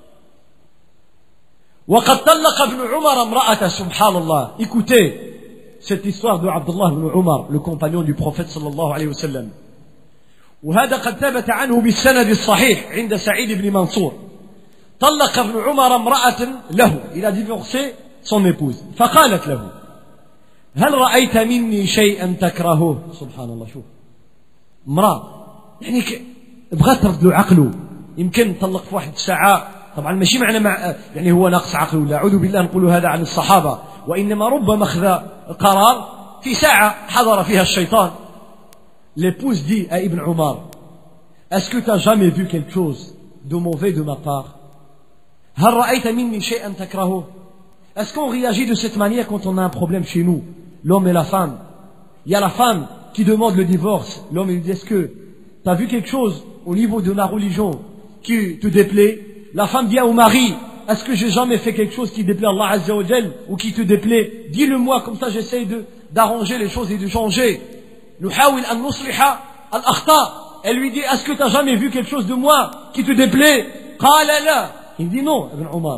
وقد طلق ابن عمر امرأته, سبحان الله. Écoutez cette histoire de Abdullah ibn Umar, le compagnon du prophète صلى الله عليه وسلم. وهذا قد ثبت عنه بالسند الصحيح عند سعيد بن منصور. طلق ابن عمر امرأة له, il a divorcé son épouse. فقالت له هل رأيت مني شيئا تكرهه؟ سبحان الله. شوف امرأة يعني بغات ترد له عقله, يمكن طلق في واحد الساعة. طبعا ماشي معنى مع يعني هو ناقص عقله, ولا أعوذ بالله نقول هذا عن الصحابة, وإنما ربما أخذ قرار في ساعة حضر فيها الشيطان. L'épouse dit à Ibn Omar, est-ce que tu n'as jamais vu quelque chose de mauvais de ma part? هل رأيت مني شيئا تكرهه? Est-ce qu'on réagit de cette manière quand on a un problème chez nous, l'homme et la femme? Il y a la femme qui demande le divorce. L'homme lui dit, est-ce que tu as vu quelque chose au niveau de la religion qui te déplaît? La femme dit au mari, est-ce que j'ai jamais fait quelque chose qui déplaît à Allah Azza wa Jal ou qui te déplaît? Dis-le-moi, comme ça j'essaie de, d'arranger les choses et de changer. نحاول أن نصلح الأخطاء. Elle lui dit, est-ce que tu n'as jamais vu quelque chose de moi qui te déplaît? قال لا. Il dit non, Ibn Omar.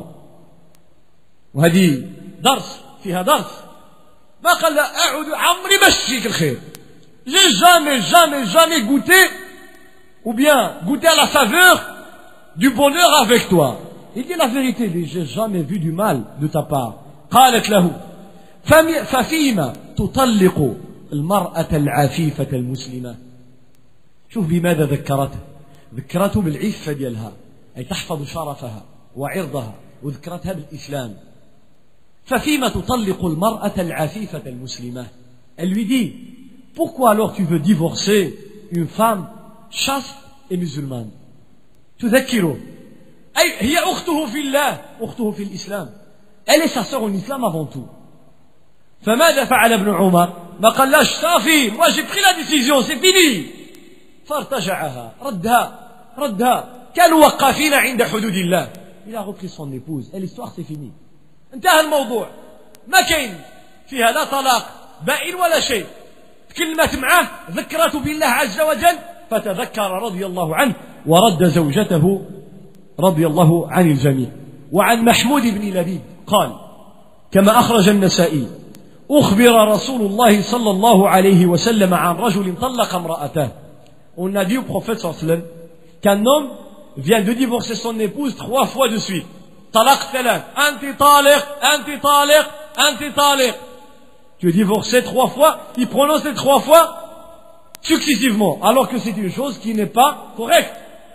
وهذه درس فيها درس. ما قال لا أعود عمري بشيك الخير. J'ai jamais, jamais, jamais goûté ou bien goûté à la saveur du bonheur avec toi. Il dit la vérité, il dit, j'ai jamais vu du mal de ta part. قالت له ففيما تطلق المرأة العفيفة المسلمة. شوف بماذا ذكرته. ذكرته بالعفة ديالها, أي تحفظ شرفها وعرضها, وذكرتها بالإسلام. ففيما تطلق المرأة العفيفة المسلمة. Elle lui dit, pourquoi alors tu veux divorcer une femme chaste et musulmane? تذكره أي هي أخته في الله, أخته في الإسلام. Elle est sa sœur en islam avant tout. فماذا فعل ابن عمر؟ ما قالش صافي, moi j'ai pris la décision, c'est fini. فارتجعها, ردها ردها. كانوا وقافين عند حدود الله. il a repris son épouse et l'histoire c'est fini. انتهى الموضوع ما كاين فيها لا طلاق بائن ولا شيء. تكلمت معه ذكرته بالله عز وجل فتذكر رضي الله عنه ورد زوجته رضي الله عن الجميع. وعن محمود بن لبيب قال كما أخرج النسائي أخبر رسول الله صلى الله عليه وسلم عن رجل طلق امرأته. On a dit au prophète sallallahu alayhi wa sallam qu'un homme vient de divorcer son épouse trois fois de suite. طلاق ثلاث أنت طالق أنت طالق أنت طالق. Tu es divorcé trois fois, il prononce les trois fois successivement, alors que c'est une chose qui n'est pas correcte.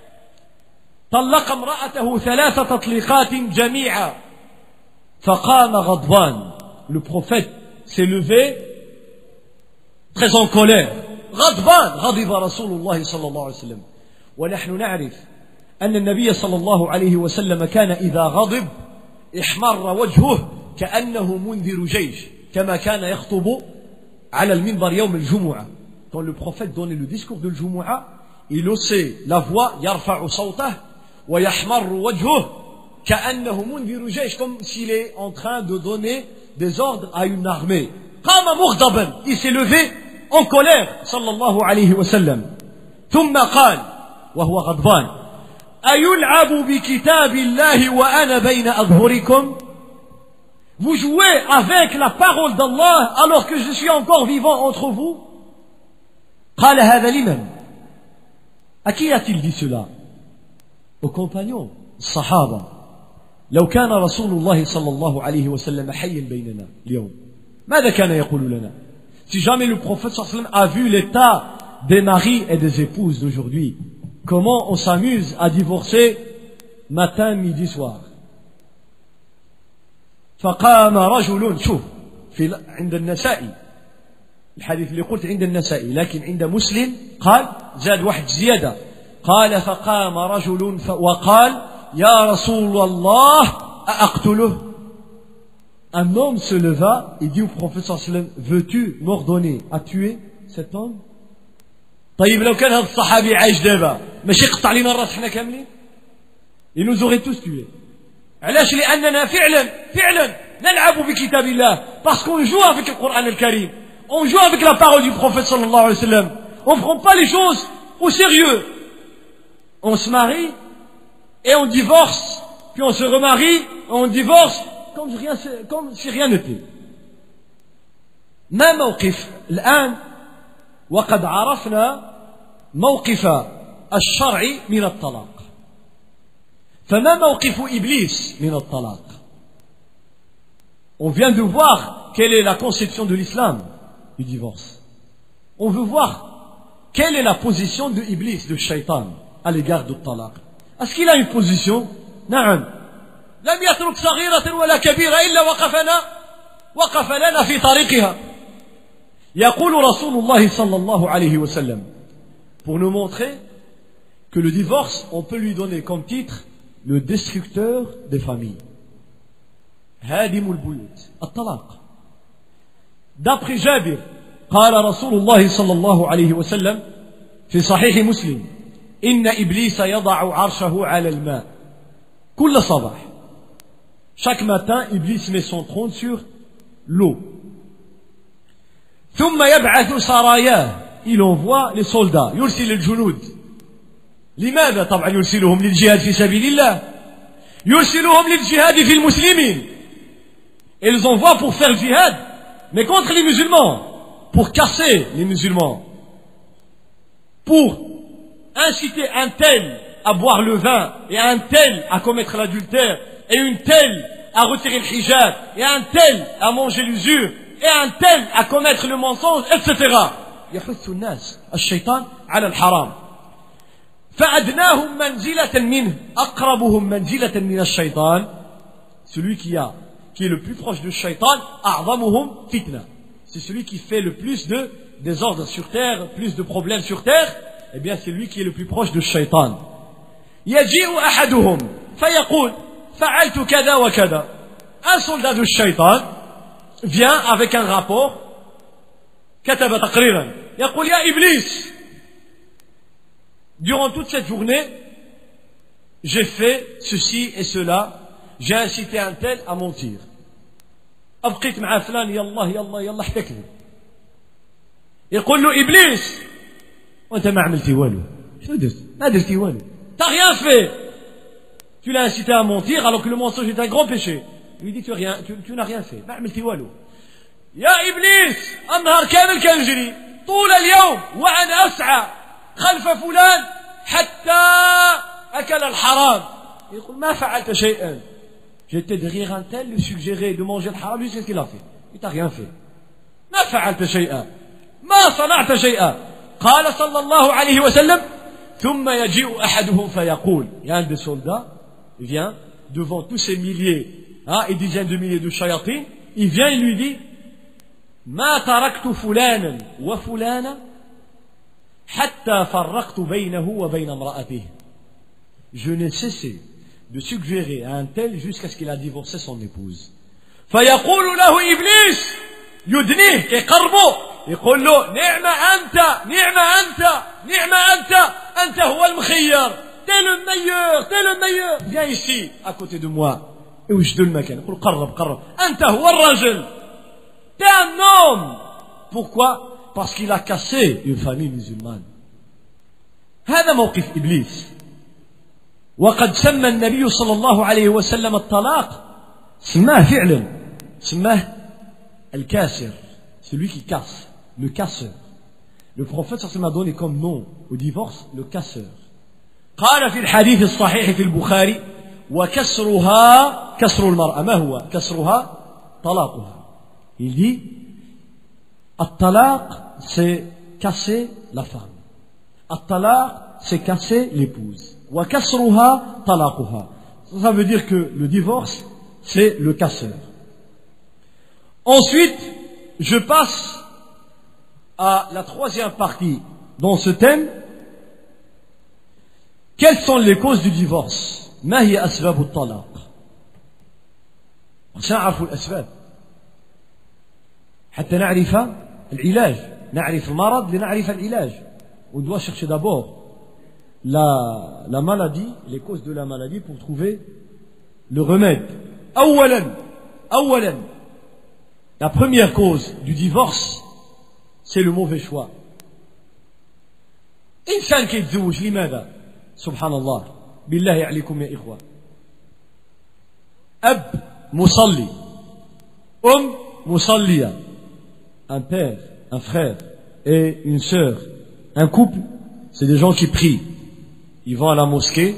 طلق امرأته ثلاث تطليقات جميعا فقام غضبان. Le prophète s'est levé très en colère. غضبان غضب رسول الله صلى الله عليه وسلم. ونحن نعرف أن النبي صلى الله عليه وسلم كان إذا غضب احمر وجهه كأنه منذر جيش كما كان يخطب على المنبر يوم الجمعة. Quand le prophète donnait le discours de Jumu'ah, il haussait la voix يرفع صوته ويحمر وجهه كأنه منذر جيش, comme s'il est en train de donner des ordres à une armée. قام مغضبا, il s'est levé en colère صلى الله عليه وسلم. ثم قال وهو غضبان أيلعب بكتاب الله وأنا بين أظهركم. Vous jouez avec la parole d'Allah alors que je suis encore vivant entre vous. قال هذا لمن. À qui a-t-il dit cela? Aux compagnons, الصحابة. لو كان رسول الله صلى الله عليه وسلم حيا بيننا اليوم ماذا كان يقول لنا. Si jamais le prophète صلى الله عليه وسلم a vu l'état des maris et des épouses d'aujourd'hui, comment on s'amuse à divorcer matin, midi, soir. فقام رجل, شوف في عند النسائي الحديث اللي قلت عند النسائي, لكن عند مسلم قال زاد واحد زيادة, قال فقام رجل وقال يا رسول الله أقتله. Un homme se leva et dit au prophète صلى الله عليه وسلم veux-tu m'ordonner à tuer cet homme. طيب لو كان هذا الصحابي عايش دابا ماشي يقطع لنا الراس حنا كاملين, il nous aurait tous tués. علاش؟ لأننا فعلا فعلا نلعب بكتاب الله, parce qu'on joue avec le Coran al-Karim, on joue avec la parole du prophète sallallahu alayhi wa sallam. On ne prend pas les choses au sérieux. On se marie et on divorce, puis on se remarie, on divorce comme si rien, comme si rien n'était. ما موقف الآن وقد عرفنا موقف الشرع من الطلاق, فما موقف إبليس من الطلاق. On vient de voir quelle est la conception de l'islam du divorce. On veut voir quelle est la position de Iblis, de Shaitan, à l'égard du talaq. Est-ce qu'il a une position? نعم. لم يترك صغيرة ولا كبيرة إلا وقفنا وقف لنا في طريقها. يقول رسول الله صلى الله عليه وسلم, pour nous montrer que le divorce, on peut lui donner comme titre le destructeur des familles. هادم البيوت, الطلاق. D'après Jabir, قال رسول الله صلى الله عليه وسلم في صحيح مسلم إن إبليس يضع عرشه على الماء كل صباح. Chaque matin, Iblis met son trône sur l'eau. ثم يبعث سراياه, il envoie les soldats, يرسل الجنود. لماذا؟ طبعا يرسلهم للجهاد في سبيل الله, يرسلهم للجهاد في المسلمين. Ils envoient pour faire le jihad, mais contre les musulmans, pour casser les musulmans, pour inciter un tel à boire le vin, et un tel à commettre l'adultère, et une telle à retirer le hijab, et un tel à manger l'usure, et un tel à commettre le mensonge, et cetera. يحث الناس الشيطان على الحرام. فأدناهم منزلة منه أقربهم منزلة من الشيطان. Celui qui a qui est le plus proche du shaitan, أعظمهم فتنة. C'est celui qui fait le plus de désordre sur terre, plus de problèmes sur terre, eh bien c'est lui qui est le plus proche du shaitan. يجيء أحدهم فيقول فعلت كذا وكذا. Un soldat du shaitan vient avec un rapport, كتب تقريرا, يقول يا إبليس, durant toute cette journée, j'ai fait ceci et cela, j'ai incité un tel à mentir. أبقيت مع فلان يلا يلا يلا حتى كذب. يقول له إبليس وأنت ما عملتي والو. شنو درت؟ ما درتي والو. T'as rien fait. Tu l'as incité à mentir alors que le mensonge est un grand péché. Il lui dit tu, rien, tu, tu n'as rien fait. ما عملتي والو. يا إبليس النهار كامل كنجري طول اليوم وأنا أسعى خلف فلان حتى أكل الحرام. يقول ما فعلت شيئا. J'étais derrière un tel, lui suggérer de manger le haram, lui c'est ce qu'il a fait. Il t'a rien fait. ما فعلت شيئا. ما صنعت شيئا. قال صلى الله عليه وسلم ثم يجيء أحدهم فيقول. Il y a un des soldats, il vient devant tous ces milliers hein, et dizaines de milliers de shayatin, il vient et lui dit ما تركت فلانا وفلانا حتى فرقت بينه وبين امرأته. Je n'ai cessé de suggérer à un tel jusqu'à ce qu'il a divorcé son épouse. فيقول له إبليس يدنيه كيقربه يقول له نعم أنت نعم أنت نعم أنت أنت هو المخير t'es le meilleur t'es le meilleur viens ici à côté de moi وجدوا المكان يقول قرب قرب أنت هو الرجل t'es un homme. Pourquoi? Parce qu'il a cassé une famille musulmane. هذا موقف إبليس. وقد سمى النبي صلى الله عليه وسلم الطلاق سماه فعلا سماه الكاسر celui qui casse le casseur. Le prophète صلى الله عليه وسلم a donné comme nom au divorce le casseur. قال في الحديث الصحيح في البخاري وكسرها كسر المرأة. ما هو كسرها؟ طلاقها. Il dit الطلاق c'est casser la femme. الطلاق c'est casser l'épouse. وكسرها طلاقها. Ça veut dire que le divorce c'est le casseur. Ensuite, je passe à la troisième partie dans ce thème. Quelles sont les causes du divorce? ما هي أسباب الطلاق؟ سنعرف الأسباب حتى نعرف العلاج. نعرف المرض لنعرف العلاج. On doit chercher d'abord la, la maladie, les causes de la maladie pour trouver le remède. أولا أولا la première cause du divorce c'est le mauvais choix. إنسان كيتزوج لماذا؟ سبحان الله بالله عليكم يا إخوة. أب مصلي أم مصلية un père, un frère et une sœur, un couple, c'est des gens qui prient. Ils vont à la mosquée.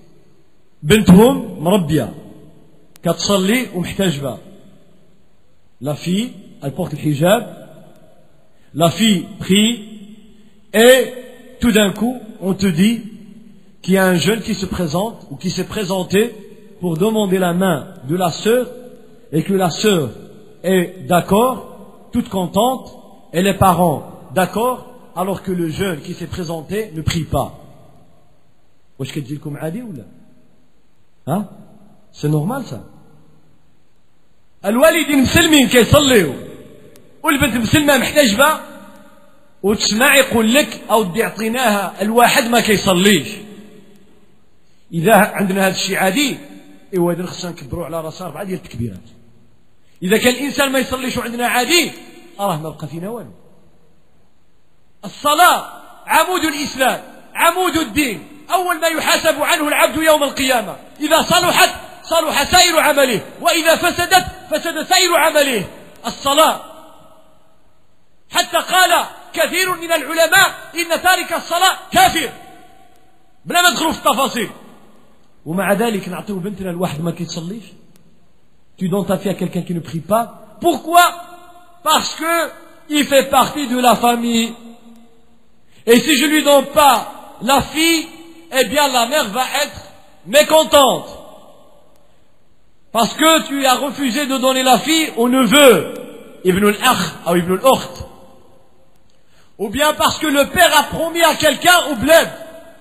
بنتهم مربية كتصلي ومحتجبة. La fille, elle porte le hijab. La fille prie et tout d'un coup, on te dit qu'il y a un jeune qui se présente ou qui s'est présenté pour demander la main de la sœur et que la sœur est d'accord, toute contente, et les parents d'accord, alors que le jeune qui s'est présenté ne prie pas. واش كتجي لكم عادي ولا؟ ها؟ سي نورمال سا. الوالدين مسلمين كيصليو والبنت مسلمه محتجبه وتسمع يقول لك اودي عطيناها الواحد ما كيصليش. اذا عندنا هذا الشيء عادي ايوا هذا خصنا نكبروا على راسنا اربعه ديال التكبيرات. اذا كان الانسان ما يصليش وعندنا عادي راه ما بقى فينا والو. الصلاه عمود الاسلام عمود الدين اول ما يحاسب عنه العبد يوم القيامه. اذا صلحت صلح سائر عمله واذا فسدت فسد سائر عمله. الصلاه حتى قال كثير من العلماء ان تارك الصلاه كافر بلا ما ندخلوا في التفاصيل. ومع ذلك نعطيو بنتنا لواحد ما كيتصليش. Tu donnes ta fille à quelqu'un qui ne prie pas. Pourquoi? Parce que il fait partie de la famille. Et si je lui donne pas la fille, eh bien la mère va être mécontente. Parce que tu as refusé de donner la fille au neveu, Ibn al-Akh ou Ibn al-Ukht. Ou bien parce que le père a promis à quelqu'un au bled.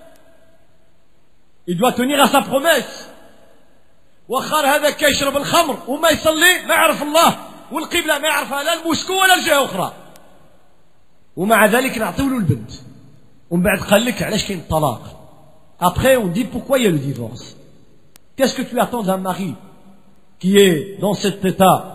Il doit tenir à sa promesse. وخر هذا كيشرب الخمر وما يصلي ما يعرف الله والقبلة ما يعرفها لا الموسكو ولا الجهة أخرى. ومع ذلك نعطيو له البنت. ومن بعد قال لك علاش كاين الطلاق. Après, on dit pourquoi il y a le divorce. Qu'est-ce que tu attends d'un mari qui est dans cet état?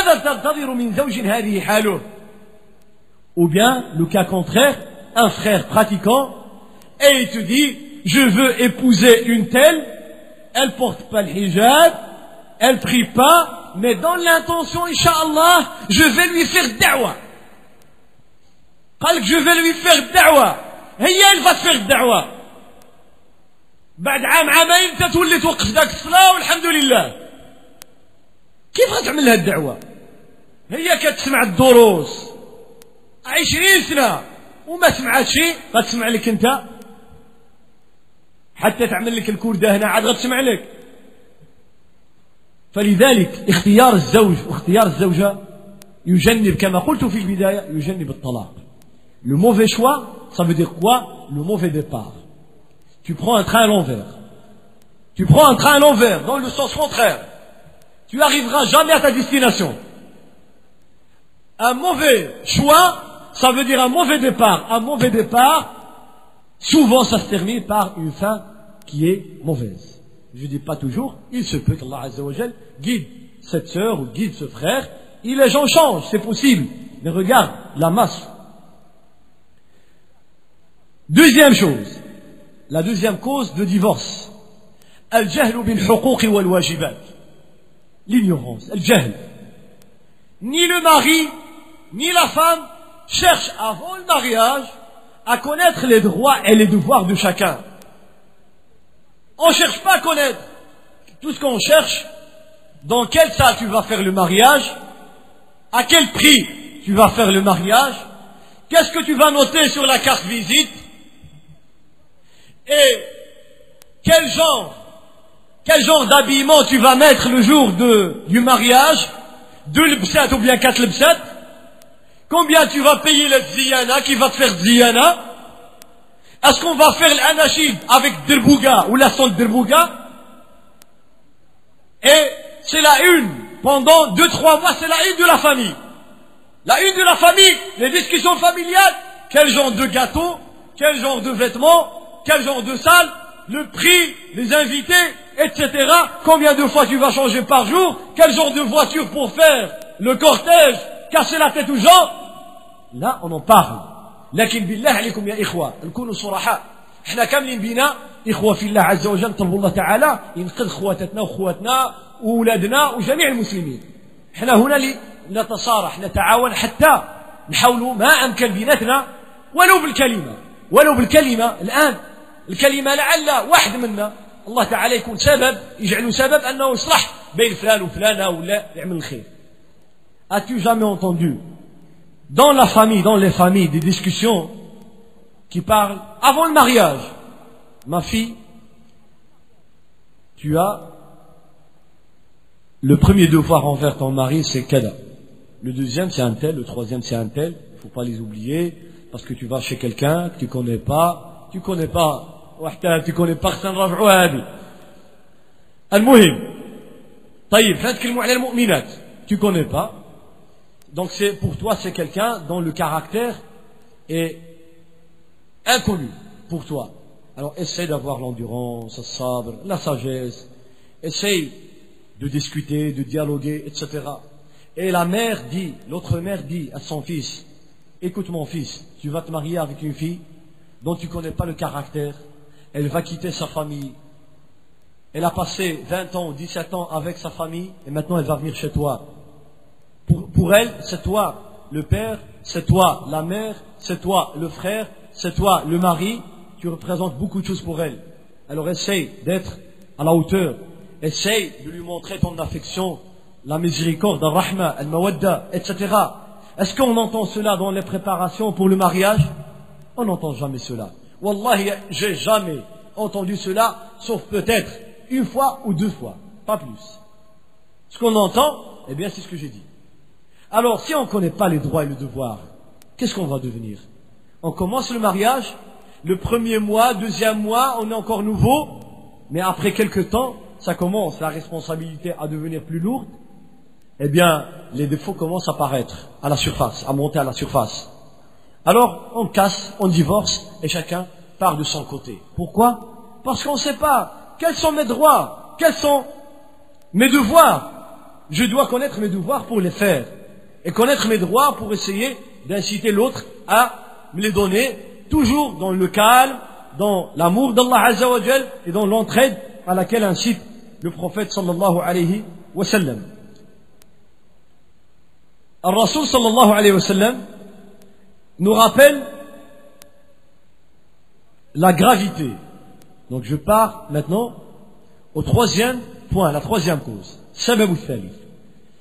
Ou bien, le cas contraire, un frère pratiquant, et il te dit, je veux épouser une telle, elle porte pas le hijab, elle prie pas, mais dans l'intention, Inch'Allah, je vais lui faire da'wa. قالك je vais lui faire da'wa. هي elle va te faire da'wa. بعد عام عامين انت تولي توقف ذاك الصلاة والحمد لله. كيف غتعمل لها الدعوة؟ هي كتسمع الدروس عشرين سنة وما سمعت شيء، غتسمع لك انت حتى تعمل لك الكردة هنا عاد غتسمع لك. فلذلك اختيار الزوج واختيار الزوجة يجنب كما قلت في البداية يجنب الطلاق. Le mauvais choix, ça veut dire quoi? Le mauvais départ. Tu prends un train à l'envers. Tu prends un train à l'envers, dans le sens contraire. Tu arriveras jamais à ta destination. Un mauvais choix, ça veut dire un mauvais départ. Un mauvais départ, souvent ça se termine par une fin qui est mauvaise. Je ne dis pas toujours, il se peut qu'Allah Azza wa Jal guide cette sœur ou guide ce frère. Et les gens changent, c'est possible. Mais regarde, la masse. Deuxième chose, la deuxième cause de divorce. Al-jahlu bil-huquq wal-wajibat. L'ignorance, al-jahl. Ni le mari, ni la femme cherchent avant le mariage à connaître les droits et les devoirs de chacun. On ne cherche pas à connaître. Tout ce qu'on cherche, dans quelle salle tu vas faire le mariage, à quel prix tu vas faire le mariage, qu'est-ce que tu vas noter sur la carte visite, et quel genre, quel genre d'habillement tu vas mettre le jour de, du mariage, deux lebsat ou bien quatre lebsat, combien tu vas payer le ziyana, qui va te faire ziyana, est-ce qu'on va faire l'anachid avec derbouga ou la sonde derbouga, et c'est la une, pendant deux, trois mois, c'est la une de la famille. La une de la famille, les discussions familiales, quel genre de gâteau, quel genre de vêtements, quel genre de salle, le prix, les invités, et cetera. Combien de fois tu vas changer par jour, quel genre de voiture pour faire le cortège, casser la tête aux gens. Là, on en parle. لكن بالله عليكم يا إخوة نكونوا صراحة احنا كاملين بينا إخوة في الله عز وجل نطلب الله تعالى ينقذ خواتنا وخواتنا وولادنا وجميع المسلمين. احنا هنا لنتصارح نتعاون حتى نحاولوا ما أمكن بيناتنا ولو بالكلمة ولو بالكلمة. الآن الكلمة لعل واحد منا الله تعالى يكون سبب يجعله سبب أنه يصلح بين فلان وفلانة ولا يعمل الخير. As-tu jamais entendu dans la famille, dans les familles, des discussions qui parlent avant le mariage? Ma fille, tu as le premier devoir envers ton mari, c'est kada. Le deuxième, c'est un tel. Le troisième, c'est un tel. Il ne faut pas les oublier parce que tu vas chez quelqu'un que tu connais pas. Tu connais pas. Tu connais pas. المهم طيب نتكلموا على المؤمنات. Tu connais pas. Donc c'est, pour toi, c'est quelqu'un dont le caractère est inconnu pour toi. Alors essaie d'avoir l'endurance, le sabre, la sagesse. Essaie de discuter, de dialoguer, et cetera. Et la mère dit, l'autre mère dit à son fils, écoute mon fils, tu vas te marier avec une fille dont tu ne connais pas le caractère. Elle va quitter sa famille. Elle a passé vingt ans, dix-sept ans avec sa famille et maintenant elle va venir chez toi. Pour, pour elle, c'est toi le père, c'est toi la mère, c'est toi le frère, c'est toi le mari. Tu représentes beaucoup de choses pour elle. Alors essaye d'être à la hauteur. Essaye de lui montrer ton affection, la miséricorde, la rahma, la mawadda, et cetera. Est-ce qu'on entend cela dans les préparations pour le mariage? On n'entend jamais cela. Wallahi, j'ai jamais entendu cela, sauf peut-être une fois ou deux fois, pas plus. Ce qu'on entend, eh bien c'est ce que j'ai dit. Alors, si on ne connaît pas les droits et les devoirs, qu'est-ce qu'on va devenir? On commence le mariage, le premier mois, deuxième mois, on est encore nouveau, mais après quelques temps, ça commence, la responsabilité à devenir plus lourde, eh bien, les défauts commencent à apparaître à la surface, à monter à la surface. Alors, on casse, on divorce, et chacun part de son côté. Pourquoi? parce qu'on ne sait pas quels sont mes droits, quels sont mes devoirs. Je dois connaître mes devoirs pour les faire. Et connaître mes droits pour essayer d'inciter l'autre à me les donner, toujours dans le calme, dans l'amour d'Allah Azza wa Jal et dans l'entraide à laquelle incite le prophète sallallahu alayhi wa sallam. Al-Rasul sallallahu alayhi wa sallam nous rappelle la gravité. Donc je pars maintenant au troisième point, la troisième cause. Sabab al-Thalith.